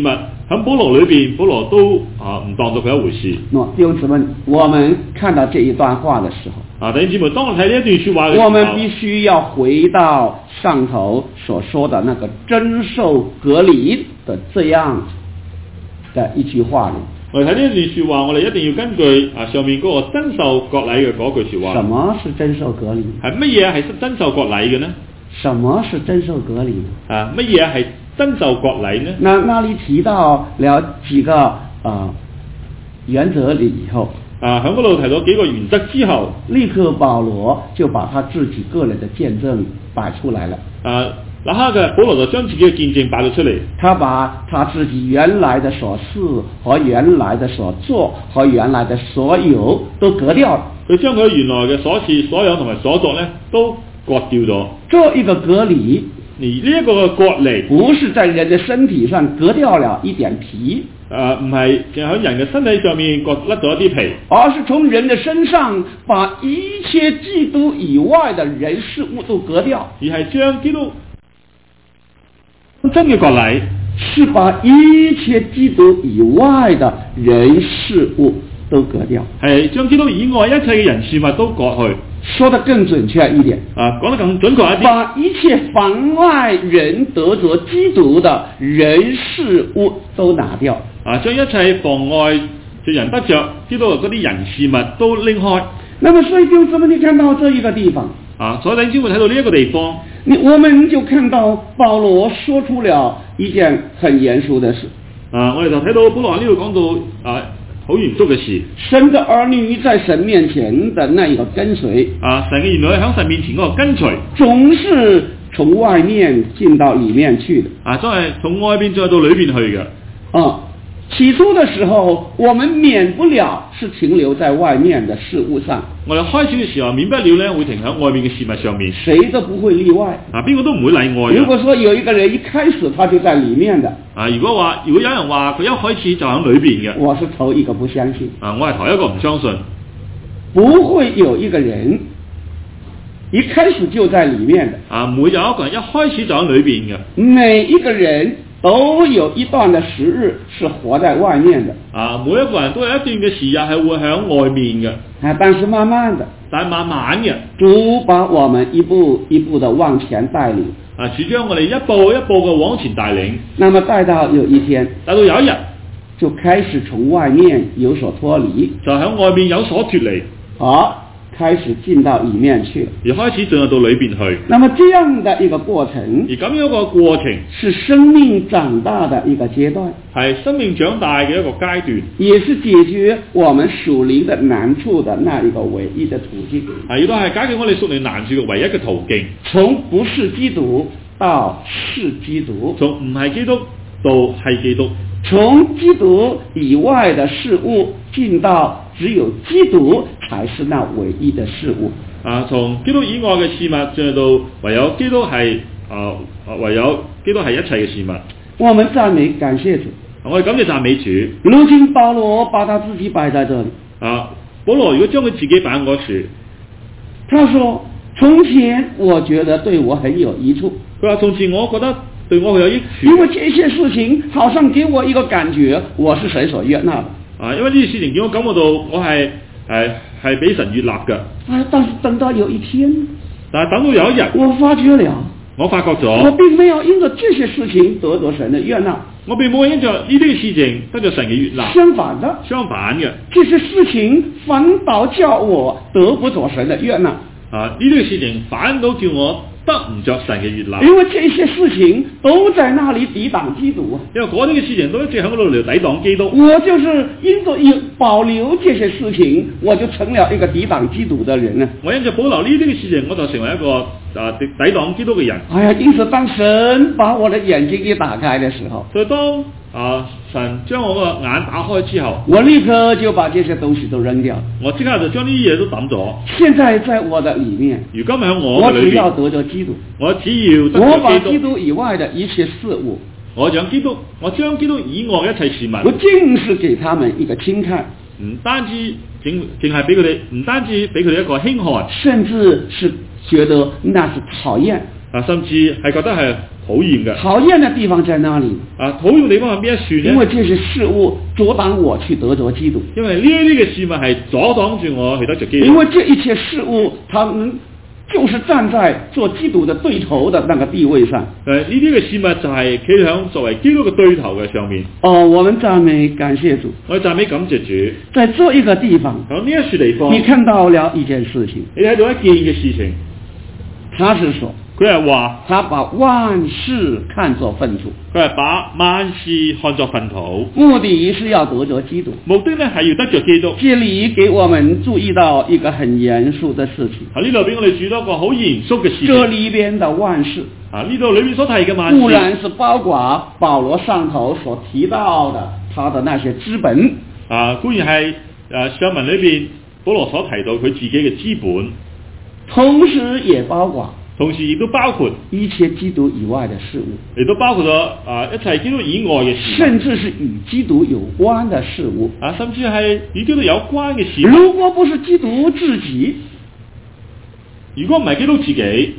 喺保羅裏邊，保羅都啊唔當作佢一回事。
那弟兄姊妹，我們看到這一段話的時候，
啊，弟兄姊妹，當我睇呢一段説話嘅時候，
我們必須要回到上頭所說的那個真受隔離的這樣的一句話裏。
我哋睇呢一段説話，我哋一定要根據啊上面嗰個真受割禮嘅嗰句説話。
什麼是真受隔離？
係乜嘢係真受割禮嘅呢？
什麼是真受隔離？
啊，乜嘢係真受割禮呢？
那那裡提到了幾個啊、呃、原則裡以後，
啊喺嗰度提到幾個原則之後，
立刻保羅就把他自己個人的見證擺出來了。
啊，那刻嘅保羅就將自己嘅見證擺咗出嚟。
他把他自己原來的所事和原來的所做和原來的所有都割掉了。
佢將佢原來嘅所事、所有同埋所作咧都割掉咗。
這一個隔離，
而呢一個嘅割離，
不是在人的身體上割掉了一點皮，
誒唔係淨係喺人嘅身體上面割甩咗一啲皮，
而是從人的身上把一切基督以外的人事物都割掉，
而係將基督真嘅割禮，
是把一切基督以外的人事物都割掉，
係將基督以外一切嘅人事物都割去。
說得更準確一點，
啊，講得更準確一啲，
把一切妨礙人得着基督的人事物都拿掉，
啊，將一切妨礙著人得着基督嗰啲人事物都拎開。
那麼所以就這麼你看到這一個地方，
啊，所以你先會睇到呢一個地方，
你我們就看到保羅說出了一件很嚴肅的事。
啊，我哋就睇到保羅呢度講到啊好嚴肅嘅事。
神的兒女在神面前的那一個跟隨，
啊，神嘅兒女喺神面前嗰個跟隨，
總是從外面進到裡面去的。
啊，都係從外邊再到裏邊去嘅。
啊，起初的時候，我們免不了是停留在外面的事物上。
我哋開始嘅時候，免不了咧會停喺外面嘅事物上面，
誰都不會例外。
啊，邊個都唔會例外。
如果說有一個人一開始他就在裡面的，
啊，如果話如果有人話佢一開始就喺裏邊嘅，
我是頭一個不相信。
啊，我係頭一個唔相信，
不會有一個人一開始就在裡面的。
啊，唔會有一個人一開始就喺裏邊嘅。
每一個人都有一段的時日是活在外面的，
啊，每一個人都有一段嘅時日係會喺外面嘅，
啊，但是慢慢的，
但係慢慢嘅，
主把我們一步一步的往前帶領，
啊，主將我哋一步一步嘅往前帶領，
那麼帶到有一天，
帶到有一日
就開始從外面有所脫離，
就喺外面有所脫離，
好，開始進到裡面去了，
而開始進入到裏邊去。
那麼這樣的一個過程，
而咁樣一個過程
是生命長大的一個階段，
係生命長大嘅一個階段，
也是解決我們屬靈的難處的那一個唯一的途徑。
係亦都係解決我哋屬靈難處嘅唯一嘅途徑。
從不是基督到是基督，
從唔係基督到係基督，
從基督以外的事物進到只有基督才是那唯一的事物。
啊，從基督以外嘅事物進入到唯有基督係啊，唯有基督係一切嘅事物。
我們讚美感謝主，
我哋感謝讚美主。
如今保羅把他自己擺在這裡，
啊，保羅如果將佢自己擺喺嗰處，
他說：從前我覺得對我很有益處。
佢話從前我覺得對我有益處，
因為這些事情好像給我一個感覺，我是神所悅納的。
啊，因為呢啲事情叫我感覺到我係係係俾神悅納嘅。
啊，但是等到有一天，
但係等到有一日，
我發覺了，
我發覺咗，
我並沒有因着這些事情得着神的悅納。
我並冇因着呢啲事情得着神嘅悅納。
相反的，
相反嘅，
這些事情反倒叫我得不着神的悅納。
啊，呢啲事情反倒叫我得唔着神嘅悅納。
因為這些事情都在那裡抵擋基督啊！
因為嗰啲嘅事情都一直喺嗰度嚟抵擋基督。
我就是因着要保留這些事情，我就成了一個抵擋基督的人啊！
我因着保留呢啲嘅事情，我就成為一個啊抵抵擋基督嘅人。
哎呀，因此當神把我的眼睛一打開的時候，
所以當啊神將我個眼打開之後，
我立刻就把這些東西都扔掉。
我即刻就將呢啲嘢都抌咗。
現在在我的裡面，
如今喺我
我
嘅裏邊，
只要得着基督，
我只要得
我把
着基督，
基督以外的一切事物，
我將基督，我將基督以外一切事物，
我盡是給他們一個輕看，
唔單止淨淨係俾佢哋，唔單止俾佢哋一個輕看，
甚至是覺得那是討厭，
啊，甚至係覺得係討厭嘅。
討厭的地方在哪裡？
啊，討厭嘅地方係邊一處呢？
因為這些事物阻擋我去得着基督。
因為呢一啲嘅事物係阻擋住我去得着基督。
因為這一切事物，他們就是站在做基督的對頭的那個地位上。
誒，呢啲嘅事物就係企響作為基督嘅對頭嘅上面。
哦，我們讚美感謝主。
我哋讚美感謝主。在
這一個地方，
喺呢一處地方，
你看到了一件事情。
你睇到一件嘅事情，
他是說。
佢係話，
他把萬事看作糞土。
佢係把萬事看作糞土，
目的是要得着基督。
目的呢係要得着基督。
這裡給我們注意到一個很嚴肅的事情。
喺呢度俾我哋注意到一個好嚴肅嘅事情。
這裡邊的萬事，
啊呢度裏面所提嘅萬事，
固然是包括保羅上頭所提到的他的那些資本。
啊固然係誒上文裏邊保羅所提到佢自己嘅資本，
同時也包括。
同時亦都包括
一切基督以外的事物，
亦都包括咗啊一切基督以外嘅事物，
甚至是與基督有關的事物
啊，甚至係與基督有關嘅事物。
如果不是基督自己，
如果唔係基督自己，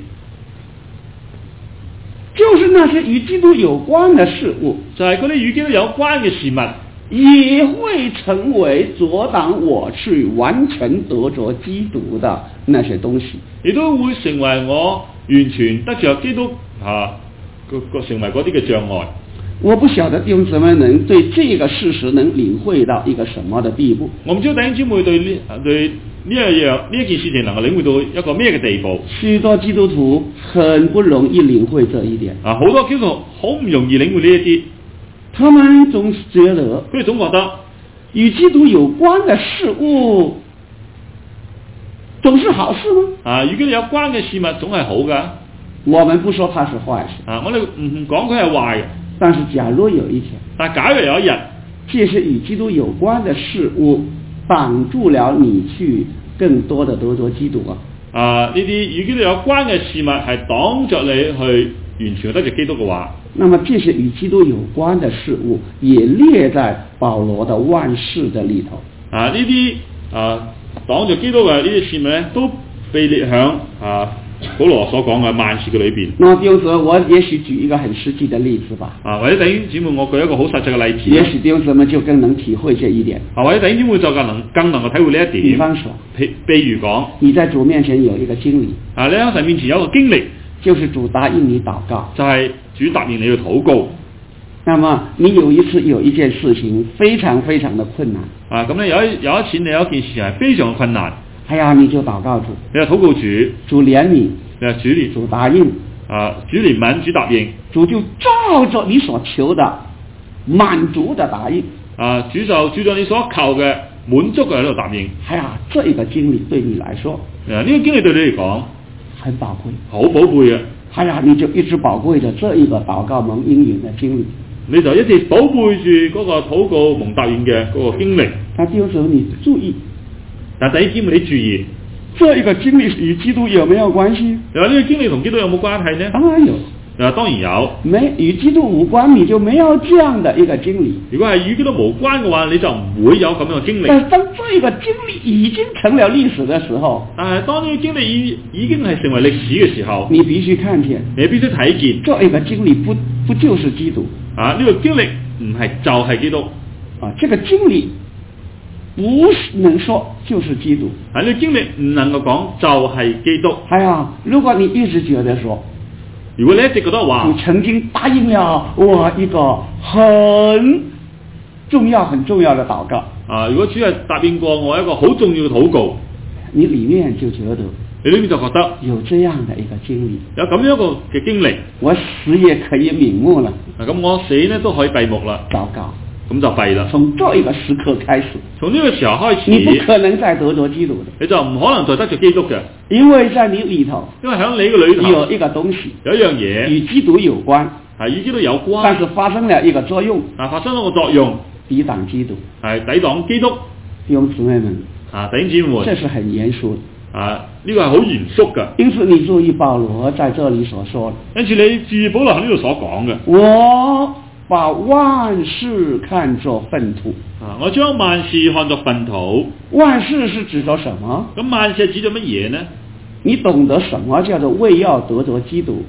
就是那些與基督有關的事物，
就係嗰啲與基督有關嘅事物，
也會成為阻擋我去完全得着基督的那些東西，
亦都會成為我完全得着基督啊個個成為嗰啲嘅障礙。
我不曉得弟兄姊妹能對這個事實能領會到一個什麼的地步。
我唔知道弟兄姊妹對呢對呢一樣呢一件事情能夠領會到一個咩嘅地步。
許多基督徒很不容易領會這一點。
啊，好多基督徒好唔容易領會呢一啲。
他們總是覺得，
佢哋總覺得
與基督有關的事物總是好事嗎？
啊，與基督有關嘅事物總係好㗎。
我們不說它是壞事。
啊，我哋唔唔講佢係壞嘅。
但是假如有一天，
但假如有一日，
這些與基督有關的事物綁住了你去更多的得着基督啊！
啊，呢啲與基督有關嘅事物係擋着你去完全得着基督嘅話，
那麼這些與基督有關的事物也列在保羅的萬事的裏頭。
啊，呢啲啊擋着基督嘅呢啲事物咧，都被列響啊保羅所講嘅萬事嘅裏邊。
那弟兄姊妹，我也許舉一個很實際的例子吧。
啊，或者弟兄姊妹，我舉一個好實際嘅例子。
也許弟兄姊妹就更能體會這一點。
啊，或者弟兄姊妹就更能更能夠體會呢一點。
比方說，
譬譬如講，
你在主面前有一個經歷。啊，
你喺神面前有一個經歷，
就是主答應你禱告。
就係、是、主答應你去禱告。
那麼你有一次有一件事情非常非常的困難。
啊，咁咧有一有一次你有一件事情係非常困難。
哎呀，你就禱告主。
你就禱告主。
主憐憫。
主憐
主答應，
啊，主憐憫，主答應，
主就照着你所求的滿足的答應，
啊，主就照着你所求嘅滿足嘅喺度答應。
係啊，這一個經歷對你來說，
啊，呢個經歷對你嚟講
很寶貴，
好寶貝嘅。
係啊，你就一直寶貴着這一個禱告蒙應允嘅經歷，
你就一直寶貝住嗰個禱告蒙答應嘅嗰個經歷。
但係有時候你注意，
但第一點你注意。
這一個經歷與基督有沒有關係？
有呢個經歷同基督有冇關係呢？
當然有。
啊，當然有。
沒與基督無關，你就沒有這樣的一個經歷。
如果係與基督無關嘅話，你就唔會有咁樣嘅經歷。
但係當這個經歷已經成了歷史嘅時候，
但係當呢個經歷已已經係成為歷史嘅時候，
你必須看見，
你必須睇見，
這一個經歷不不就是基督？
啊，呢個經歷唔係就係基督。
啊，這個經歷不能說就是基督。
啊，呢個經歷唔能夠講就係基督。
係啊，如果你一直覺得說，
如果你一直覺得話，
你曾經答應了我一個很重要、很重要的禱告。
啊，如果主係答應過我一個好重要嘅禱告，
你裏面就覺得，
你裏面就覺得
有這樣的一個經歷，
有咁樣一個嘅經歷，
我死也可以瞑目了。
嗱，咁我死呢都可以閉目啦。
禱告。
咁就弊啦。
從這一個時刻開始，
從呢個時候開始，
你不可能再得着基督的，
你就唔可能再得着基督嘅，
因為在你裏頭，
因為喺你個裏頭
有一個東西，
有一樣嘢
與基督有關，
係與基督有關，
但是發生了一個作用，
啊，發生咗個作用，
抵擋基督，
係抵擋基督。
弟兄姊妹們，
啊，弟兄姊妹，
這是很嚴肅的。
啊，呢個係好嚴肅嘅。
因此你注意保羅在這裏所說的，
因此你注意保羅喺呢度所講嘅，
我把萬事看作糞土。
啊，我將萬事看作糞土。
萬事是指着什麼？
咁萬事係指咗乜嘢呢？
你懂得什麼叫做為要得着基督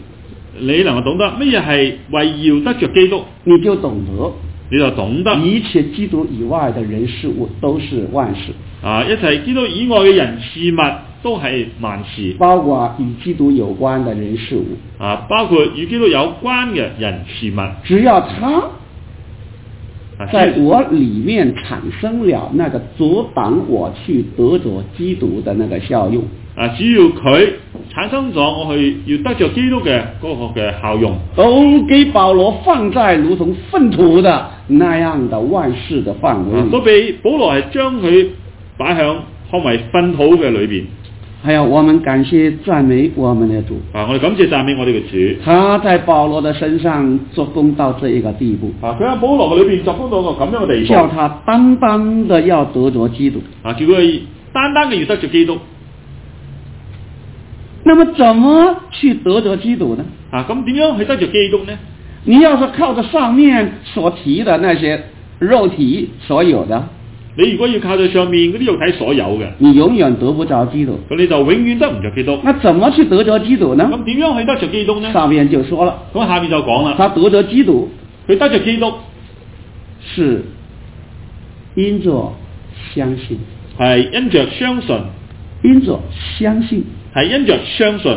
你能夠懂得乜嘢係為要得着基督，
你就懂得
你就懂得
一切基督以外的人事物都是萬事
啊！一切基督以外嘅人事物都係萬事，
包括與基督有關的人事物
啊，包括與基督有關嘅人事物。
只要他在我裏面產生了那個阻擋我去得着基督的那個效用
啊，只要佢產生咗我去要得着基督嘅嗰個嘅效用，
都給保羅放在如同糞土的那樣的萬事的範圍、啊、
都俾保羅係將佢擺響看為糞土嘅裏邊。
還有我們感謝讚美我們的主
啊！我哋感謝讚美我哋嘅主。
他在保羅的身上做工到這一個地步。
啊！佢喺保羅嘅裏邊做工到一個咁樣嘅地步。
叫他單單的要得着基督。
啊！叫佢單單嘅要得着基督。
那麼怎麼去得着基督呢？
啊！咁點樣去得着基督呢？
你要是靠着上面所提的那些肉體所有的。
你如果要靠在上面嗰啲肉體所有嘅，
你永遠得不着基督，
咁你就永遠得唔着基督。
那怎麼去得着基督呢？
咁點樣去得着基督呢？
上面就說了，
咁下面就講啦，
他得着基督，
佢得着基督
是因着相信，
係因着相信，
因着相信，
係因着相信。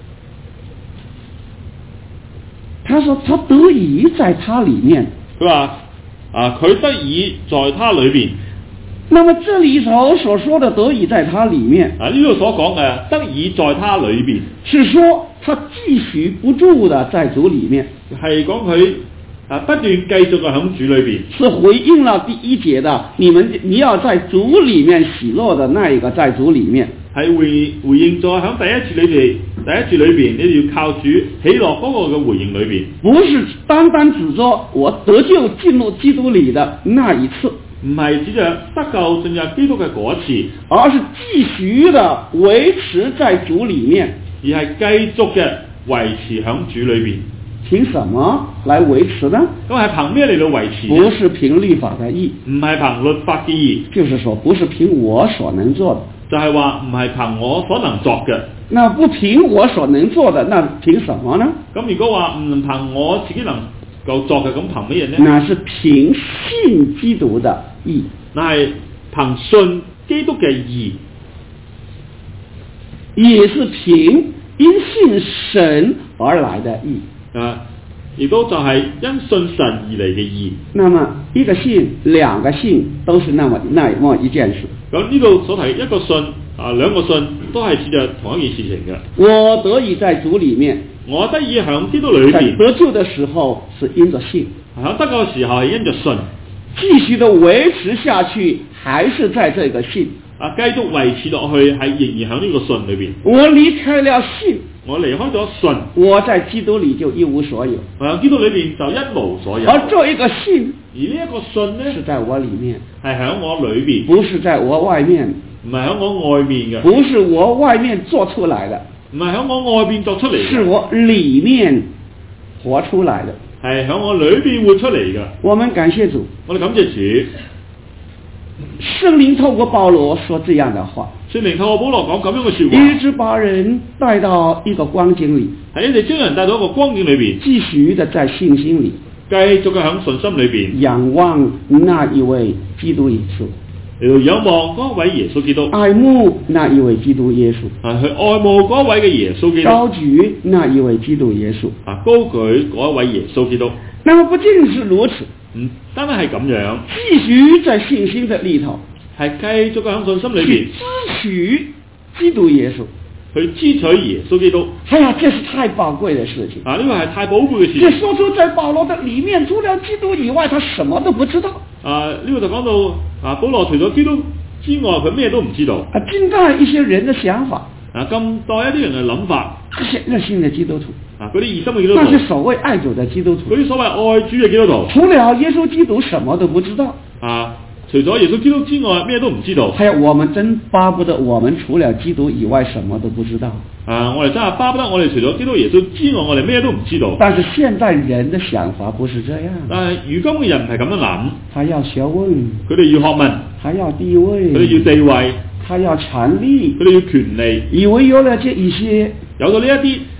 他說他得以在他裏面，
佢話啊，佢得以在他裏邊。
那麼這裏頭所說的得以在他裏面
啊，呢度所講嘅得以在他裏邊，
是說他繼續不住的在主裏面，
係講佢啊不斷繼續嘅響主裏邊，
是回應了第一節的你們你要在主裏面喜樂的那一個在主裏面，
係回回應咗響第一節裏邊第一節裏邊你哋要靠主喜樂嗰個嘅回應裏邊，
不是單單指着我得救進入基督裏的那一次。
唔係指着得救進入基督嘅嗰一次，
而是繼續的維持在主裏面，
而係繼續嘅維持響主裏邊。
憑什麼來維持呢？
咁係憑咩嚟到維持？
不是憑律法的義，
唔係憑律法嘅義，
就是說不是憑我所能做的，
就係話唔係憑我所能作嘅。
那不憑我所能做的，那憑什麼呢？
咁如果話唔憑我自己能夠作嘅，咁憑乜嘢呢？
那是憑信基督的義，
那係憑信基督嘅義，
也是憑因信神而來的義。
啊，亦都就係因信神而嚟嘅義。
那麼一個信，兩個信都是那麼那麼一件事。
咁呢度所提一個信啊，兩個信都係指着同一件事情嘅。
我得以在主裏面，
我得以響基督裏邊
得救的時候是因着信，
響得救嘅時候係因着信，
繼續的維持下去，還是在這個信
啊，繼續維持落去係仍然響呢個信裏邊。
我離開了信，
我離開咗信，
我在基督裏就一無所有。
響基督裏邊就一無所有。
而這一個信，
而呢一個信呢，
是在我裏面，
係響我裏邊，
不是在我外面，
唔係響我外面嘅，
不是我外面做出來的，
唔係響我外邊作出嚟嘅，
是我裏面活出來的，
係響我裏邊活出嚟嘅。
我們感謝主，
我哋感謝主。
聖靈透過保羅說這樣的話，
聖靈透過保羅講咁樣嘅說話，
一直把人帶到一個光景裏，
係一直將人帶到一個光景裏邊，
繼續的在信心裏，
繼續嘅響信心裏邊，
仰望那一位基督耶穌，
嚟到仰望嗰位耶穌基督，
愛慕那一位基督耶穌，
啊，去愛慕嗰位嘅耶穌基督，
高舉那一位基督耶穌，
啊，高舉嗰一位耶穌基督。
那麼不僅是如此，
唔單單係咁樣，
繼續在信心的裏頭，
係繼續嘅響信心裏邊
支取基督耶穌，
去支取耶穌基督。
哎呀，這是太寶貴的事情
啊！呢個係太寶貴嘅事情。
這說出在保羅的裏面，除了基督以外，他什麼都不知道。
啊！呢個就講到啊，保羅除咗基督之外，佢咩都唔知道。
啊，近代一些人的想法，
啊，近代一啲人嘅諗法，
那些熱心的基督徒，
啊，嗰啲熱心嘅基督徒，
那些所謂愛主的基督徒，
嗰啲所謂愛主嘅基督徒，
除了耶穌基督什麼都不知道。
啊，除咗耶穌基督之外，咩都唔知道。
哎呀，我們真巴不得我們除了基督以外什麼都不知道。
啊，我哋真係巴不得我哋除咗基督耶穌之外，我哋咩都唔知道。
但是現代人的想法不是這樣。
但係如今嘅人唔係咁樣諗，
他要學問，
佢哋要學問，
他要地位，
佢哋要地位，
他要權利，
佢哋要權利，
以為有了這一些，
有咗呢一啲，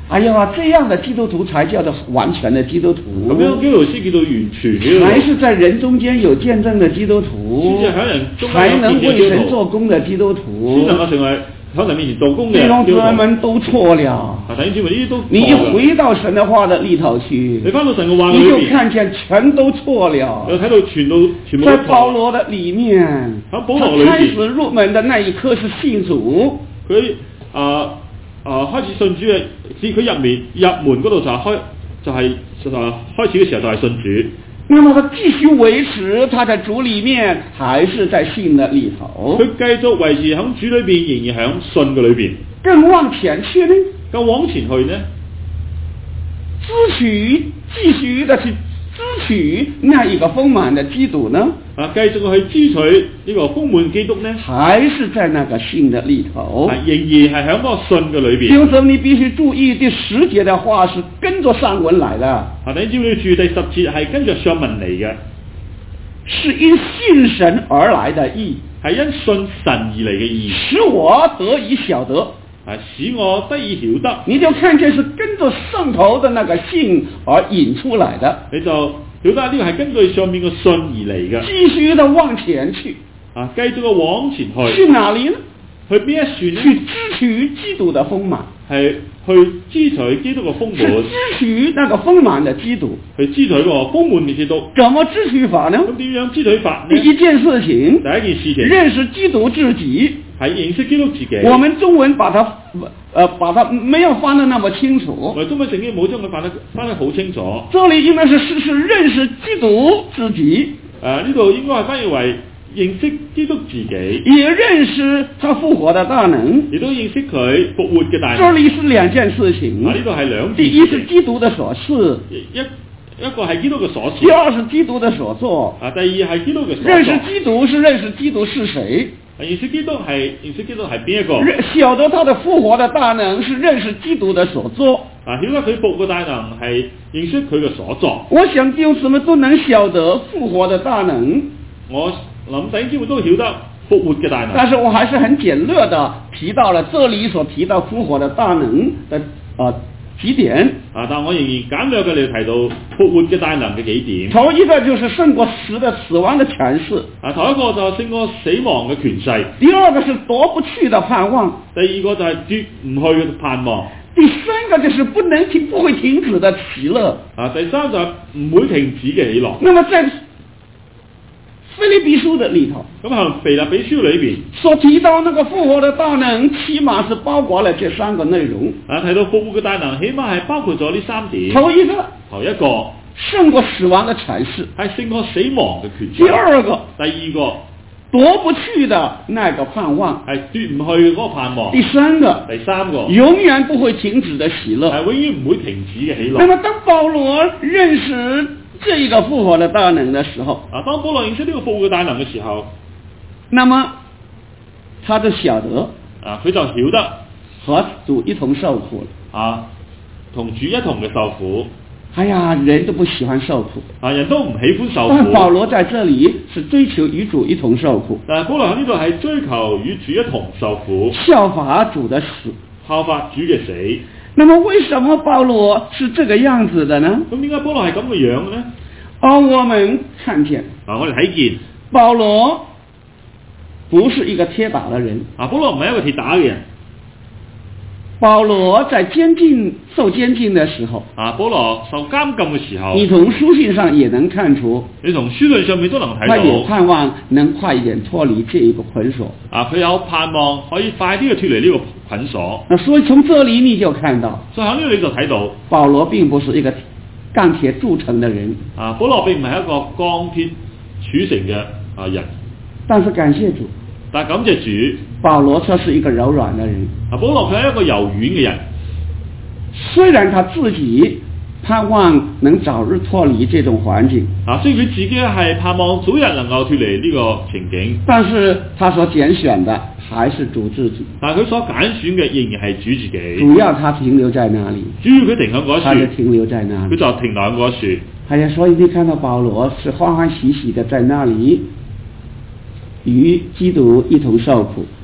哎呀，这樣的基督徒才叫做完全的基督徒。
咁樣基督徒先叫做完全嘅。
還是在人中間有見證的基督徒，才能為神做工的基督徒。
先能夠成為喺神面前做工嘅
弟兄姊妹們都錯了。
弟兄姊妹呢啲都錯。
你一回到神的話的裏頭去，
你翻到神嘅話裏邊，
你就看見全都錯了。
你睇到全都全部都錯。
在保羅的裡面，
喺保羅裏邊，
他開始入門的那一刻是信主。
佢啊啊開始信主嘅，至佢入面入門嗰度就係開就係、是、啊開始嘅時候就係信主。
那麼他繼續維持他在主裡面，還是在信的裡頭。
佢繼續維持喺主裏邊，仍然喺信嘅裏邊。
更往前去呢？
更往前去呢？
支取繼續的去支取那一個豐滿的基督呢？
啊，繼續去支取呢個豐滿基督呢？
還是在那個信的裡頭？
啊，仍然係喺嗰個信嘅裏邊。
弟兄姊妹，你必須注意第十節的話是跟着上文來的。
啊，你只要注意第十節係跟着上文嚟嘅，
是因信神而來的義，
係因信神而嚟嘅義，
使我得以曉得。
啊，使我得以曉得。
你就看見是跟着上頭的那個信而引出來的。
你就曉得呢個係根據上面嘅信而嚟嘅。
繼續的往前去。
啊，繼續嘅往前去。
去哪裡呢？
去邊一處呢？
去支取基督的豐滿。係
去支取基督嘅豐滿。
是支取那個豐滿的基督。
去支取個豐滿嘅基督。
怎麼支取法呢？
咁點樣支取法呢？
第一件事情。第一
件事情。
認識基督自己。
係認識基督自己。
我們中文把它，呃，把它沒有翻得那麼清楚。
我中文聖經冇將佢翻得翻得好清楚。
這裡應該是是是認識基督自己。
誒呢度應該係翻譯為認識基督自己，
也認識他復活的大能，
亦都認識佢復活嘅大能。
這裡是兩件事情。
啊，呢度係兩件事情。
第一是基督的所事，
一一個係基督嘅所事。
第二是基督的所作。
啊，第二係基督嘅所作。
認識基督是認識基督是誰。
認識基督係認識基督係邊一個？
曉得他的復活的大能是認識基督的所作。
啊，曉得佢復活大能係認識佢嘅所作。
我想弟兄姊妹都能曉得復活的大能。我
諗弟兄姊妹都曉得復活嘅大能。
但是我還是很簡略的提到了這裡所提到復活的大能的啊、呃、幾點。
啊，但我仍然簡略嘅嚟提到復活嘅大能嘅幾點。
頭一個就是勝過死的死亡的權勢。
啊，頭一個就勝過死亡嘅權勢。
第二個是奪不去的盼望。
第二個就係奪唔去嘅盼望。
第三個就是不能停不會停止的喜樂。
啊，第三就係唔會停止嘅喜樂。
那麼在腓立比書的裡頭，
咁喺腓立比書裏邊
所提到那個復活的大能，起碼是包括了這三個內容。
啊，提到復活嘅大能，起碼係包括咗呢三點。
頭一個，
頭一個
勝過死亡的權勢，
係勝過死亡嘅權勢。
第二個，
第二個
奪不去的那個盼望，
係奪唔去嗰個盼望。
第三個，
第三個
永遠不會停止的喜樂，
係永遠唔會停止嘅喜樂。
那麼當保羅認識這一個復活的大能的時候，
啊，當保羅認識呢個復活嘅大能嘅時候，
那麼他就曉得，
啊，佢就曉得
和主一同受苦，
啊，同主一同嘅受苦。
哎呀，人都不喜歡受苦，
啊，人都唔喜歡受苦。
但保羅在這裡是追求與主一同受苦。
但係保羅喺呢度係追求與主一同受苦，
效法主的死，
效法主嘅死。
那麼為什麼保羅是這個樣子的呢？
咁點解保羅係咁嘅樣嘅呢？
而我們看見，
啊，我哋睇見
保羅不是一個鐵打的人。
啊，保羅唔係一個鐵打嘅人。
保羅在監禁受監禁的時候，啊，
保羅受監禁嘅時候，
你從書信上也能看出，
你從書信上面都能睇到，
他也盼望能快一點脫離這一個捆鎖。
啊，佢有盼望可以快啲去脫離呢個捆鎖。
那所以從這裡你就看到，
所以喺呢度你就睇到，
保羅並不是一個鋼鐵鑄成的人。啊，
保羅並唔係一個鋼鐵鑄成嘅啊人。
但是感謝主。
但感謝主，
保羅卻是一個柔軟的人。
啊，保羅佢係一個柔軟嘅人，
雖然他自己盼望能早日脫離這種環境，
啊，雖然佢自己係盼望早日能夠脫離呢個情景，
但是他所揀選的還是主自己。
但係佢所揀選嘅仍然係主自己。
主要他停留在那裡，
主要佢停喺嗰處，
他就停留在那裡，
佢就停留喺嗰處。
係呀，所以你看到保羅是歡歡喜喜的在那裡與基督一同受苦，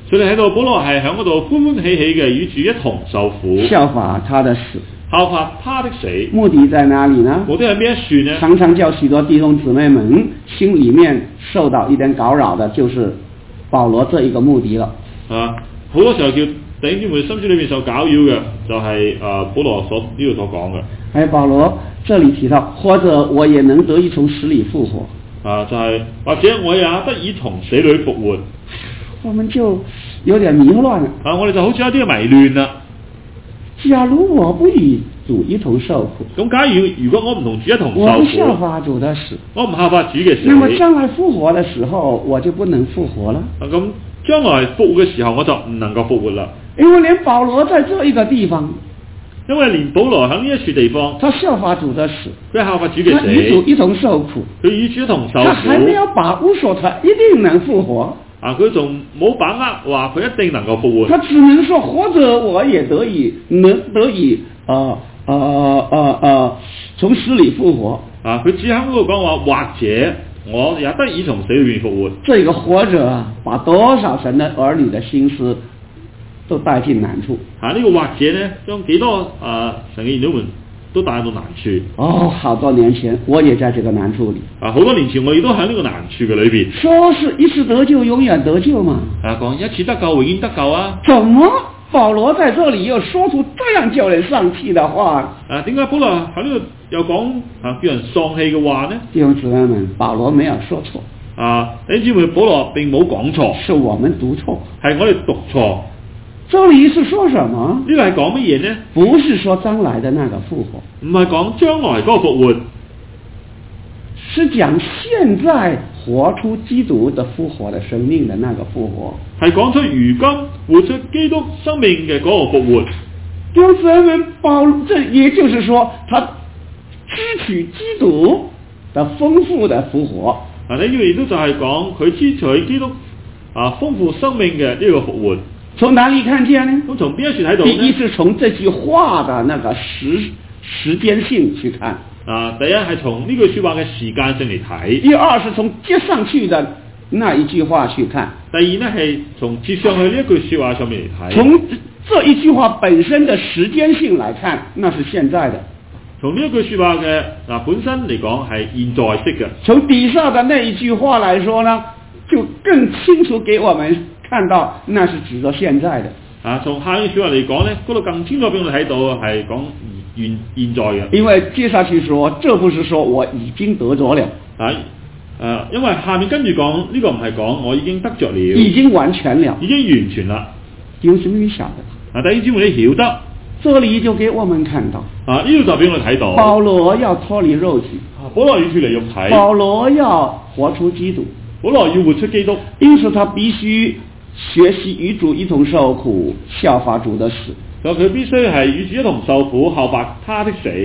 所以你睇到保羅係喺嗰度歡歡喜喜嘅與主一同受苦，
效法他的死。
效法他的死，
目的在哪里呢？
目的係咩算呢？
常常叫許多弟兄姊妹們心裡面受到一點攪擾的，就是保羅這一個目的了。
啊，好多時候叫弟兄姊妹心思裏面受攪擾嘅，就係、是、誒、啊、保羅所呢度所講嘅。喺
保羅這裡提到，或者我也能得以從死裡復活。
啊，就係、是、或者我也得以從死裡復活。
我們就有點迷亂了。
啊，我哋就好似有啲迷亂啦。
假如我不與主一同受苦，
咁假如如果我唔同主一同受苦，
我不效法主的死，
我唔效法主嘅死，
那麼將來復活的時候，我就不能復活了。
咁、啊、將來復活嘅時候，我就唔能夠復活啦。
因為連保羅在這一個地方，
因為連保羅喺呢一處地方，
他效法主的死，
佢效法主嘅死，
他與主一同受苦，
佢與主一同受苦，
他還沒有把握說他一定能復活。
啊！佢仲冇把握話佢一定能夠復活。
他只能說或者我也得以能得以啊啊啊啊從死裡復活。
啊！佢只喺嗰度講話，或者我也得以從死裡面復活。
這個或者啊，把多少神的兒女的心思都帶進難處。
啊！呢、這個或者呢，將幾多啊神嘅兒女們都帶到難處。
哦，好多年前我也在這個難處裡。
啊，好多年前我亦都喺呢個難處嘅裏邊。
說是一次得救，永遠得救嘛。
啊，講一次得救，永遠得救啊。
怎麼保羅在這裡又說出這樣叫人喪氣的話？
啊，點解保羅喺呢度又講啊叫人喪氣嘅話呢？
弟兄姊妹們，保羅沒有說錯。
啊，弟兄姊妹，保羅並冇講錯，
是我們讀錯，
係我哋讀錯。
這裡是說什麼？
呢個係講乜嘢呢？
不是說將來的那個復活，
唔係講將來嗰個復活，
是講現在活出基督的復活的生命的那個復活，
係講出如今活出基督生命嘅嗰個復活。
弟兄們，保這也就是說，他支取基督的豐富的復活。
嗱，呢個亦都就係講佢支取基督啊豐富生命嘅呢個復活。
從哪裡看見呢？
咁從邊一處睇到呢？
第一是從這句話的那個時時間性去看。
啊，第一係從呢句說話嘅時間性嚟睇。
第二是從接上去的那一句話去看。第二
呢係從接上去呢一句說話上面嚟睇。
從這一句話本身的時間性來看，那是現在的。
從呢一句說話嘅嗱本身嚟講係現在式嘅。
從底下的那一句話來說呢，就更清楚給我們看到，那是指着現在的。
啊，從下句說話嚟講呢，嗰度更清楚俾我哋睇到係講現現在嘅。
因為接下去說，這不是說我已經得着了。
啊，誒，因為下面跟住講呢個唔係講我已經得着了，
已經完全了，
已經完全啦。
有什麼你曉得？
啊，弟兄姊妹你曉得，
這裡就給我們看到。
啊，呢度就俾我哋睇到。
保羅要脫離肉體，
保羅要脫離肉體。
保羅要活出基督，
保羅要活出基督，
因此他必須學習與主一同受苦，效法主的死。
所以佢必須係與主一同受苦，效法他的死，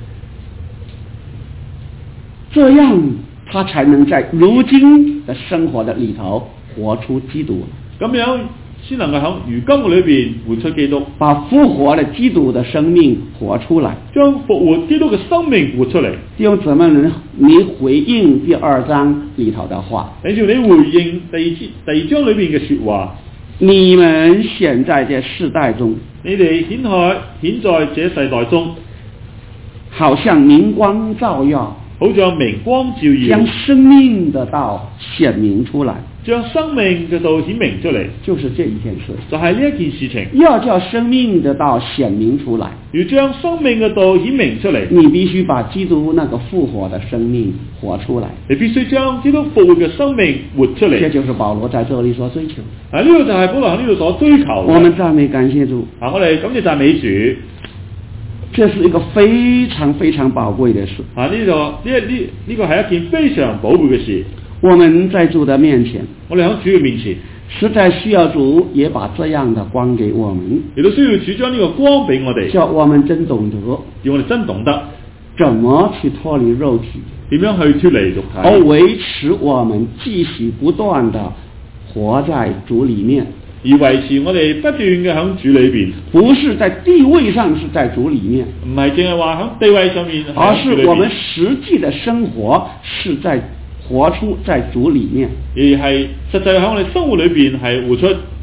這樣他才能在如今的生活的裡頭活出基督。
咁樣先能夠喺如今嘅裏邊活出基督，
把復活的基督的生命活出來，
將復活基督嘅生命活出嚟。
弟兄姊妹們，你回應第二章裡頭的話，
你要你回應第二第二章裏邊嘅說話。
你們現在這世代中，
你哋顯在顯在這世代中，
好像明光照耀，
好像明光照耀，
將生命的道顯明出來，
將生命嘅道顯明出嚟，
就是這一件事，
就係呢一件事情。
要叫生命的道顯明出來，
要將生命嘅道顯明出嚟，
你必須把基督那個復活的生命活出來，
你必須將基督復活嘅生命活出嚟。
這就是保羅在這裡所追求。
啊，呢個就係保羅喺呢度所追求。
我們讚美感謝主。
啊，我哋感謝讚美主。
這是一個非常非常寶貴的事。
啊，呢個呢呢呢個係一件非常寶貴嘅事。
我們在主的面前，
我哋喺主嘅面前，
實在需要主也把這樣的光給我們，
亦都需要主將呢個光俾我哋，
叫我們真懂得，
要我哋真懂得
怎麼去脫離肉體，
點樣去脫離肉體，
而維持我們繼續不斷的活在主裡面，
而維持我哋不斷嘅喺主裏邊，
不是在地位上，是在主裡面，
唔係淨係話喺地位上面，
而是我們實際的生活是在活出在主裡面，
而係實際喺我哋生活裏邊係活出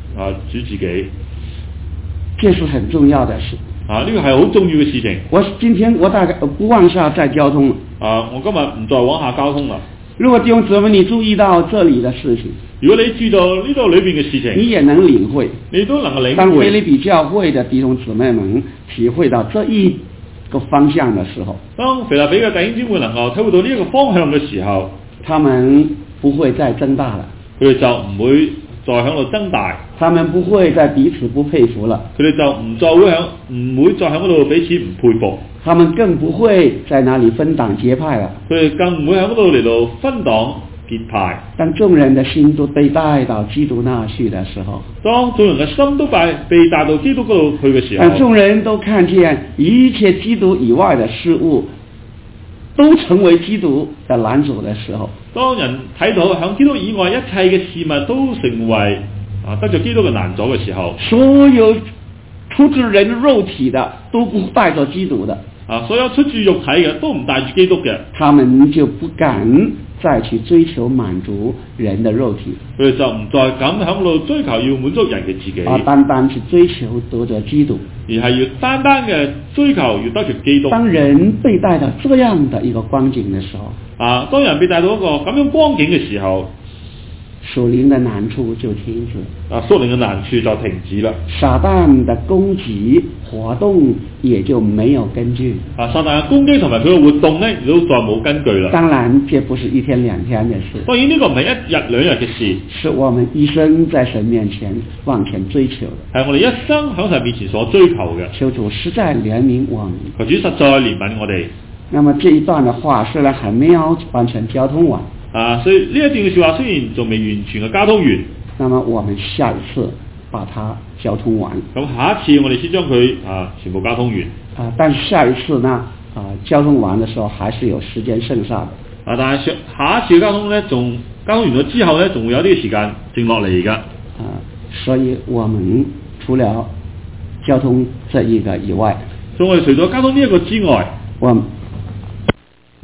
啊主自己。
這是很重要的事。
啊，呢、這個係好重要嘅事情。
我今天我大概不往下再交通了。
啊，我今日唔再往下交通啦。
如果弟兄姊妹你注意到這裡的事情，
如果你知道呢度裏邊嘅事情，
你也能領會，
你都能夠領會。
當腓立比教會的弟兄姊妹們體會到這一個方向的時候，
當腓立比嘅弟兄姊妹能夠體會到呢一個方向嘅時候，
他們不會再增大了，
佢哋就唔會再喺度增大，
他們不會再彼此不佩服了，
佢哋就唔再會響唔會再喺嗰度彼此唔佩服，
他們更不會在那裡分黨結派了，
佢哋更唔會喺嗰度嚟到分黨結派。
當眾人的心都被帶到基督那去的時候，
當眾人嘅心都被被帶到基督嗰度去嘅時候，
當眾人都看見一切基督以外的事物都成為基督的攔阻的時候，
當人睇到響基督以外一切嘅事物都成為啊得着基督嘅攔阻嘅時候，
所有出自人肉體的都不帶着基督的，
啊所有出自肉體嘅都唔帶住基督嘅，
他們就不敢再去追求滿足人的肉體，
佢哋就唔再敢響度追求要滿足人嘅自己，
而單單去追求得着基督，
而係要單單嘅追求要得着基督。
當人被帶到這樣的一個光景的時候，
啊，當人被帶到一個咁樣光景嘅時候，
屬靈的難處就停止，
啊，屬靈嘅難處就停止啦。
撒旦的攻擊活動也就沒有根據。
啊，撒旦嘅攻擊同埋佢嘅活動咧，亦都再冇根據啦。
當然，這不是一天兩天的事。
當然呢個唔係一日兩日嘅事，
是我們一生在神面前往前追求的。
係我哋一生喺神面前所追求嘅。
求主實在憐憫我們。
求主實在憐憫我哋。
那麼這一段的話雖然還沒有完全交通完，
啊，所以呢一段嘅說話雖然仲未完全嘅交通完，
那麼我們下一次把它交通完。
咁下一次我哋先將佢啊全部交通完。
啊，但是下一次呢，啊交通完的時候還是有時間剩下的。
啊，但係下一次嘅交通咧，仲交通完咗之後咧，仲會有啲時間剩落嚟噶。
啊，所以我們除了交通這一個以外，
所以我哋除咗交通呢一個之外，
我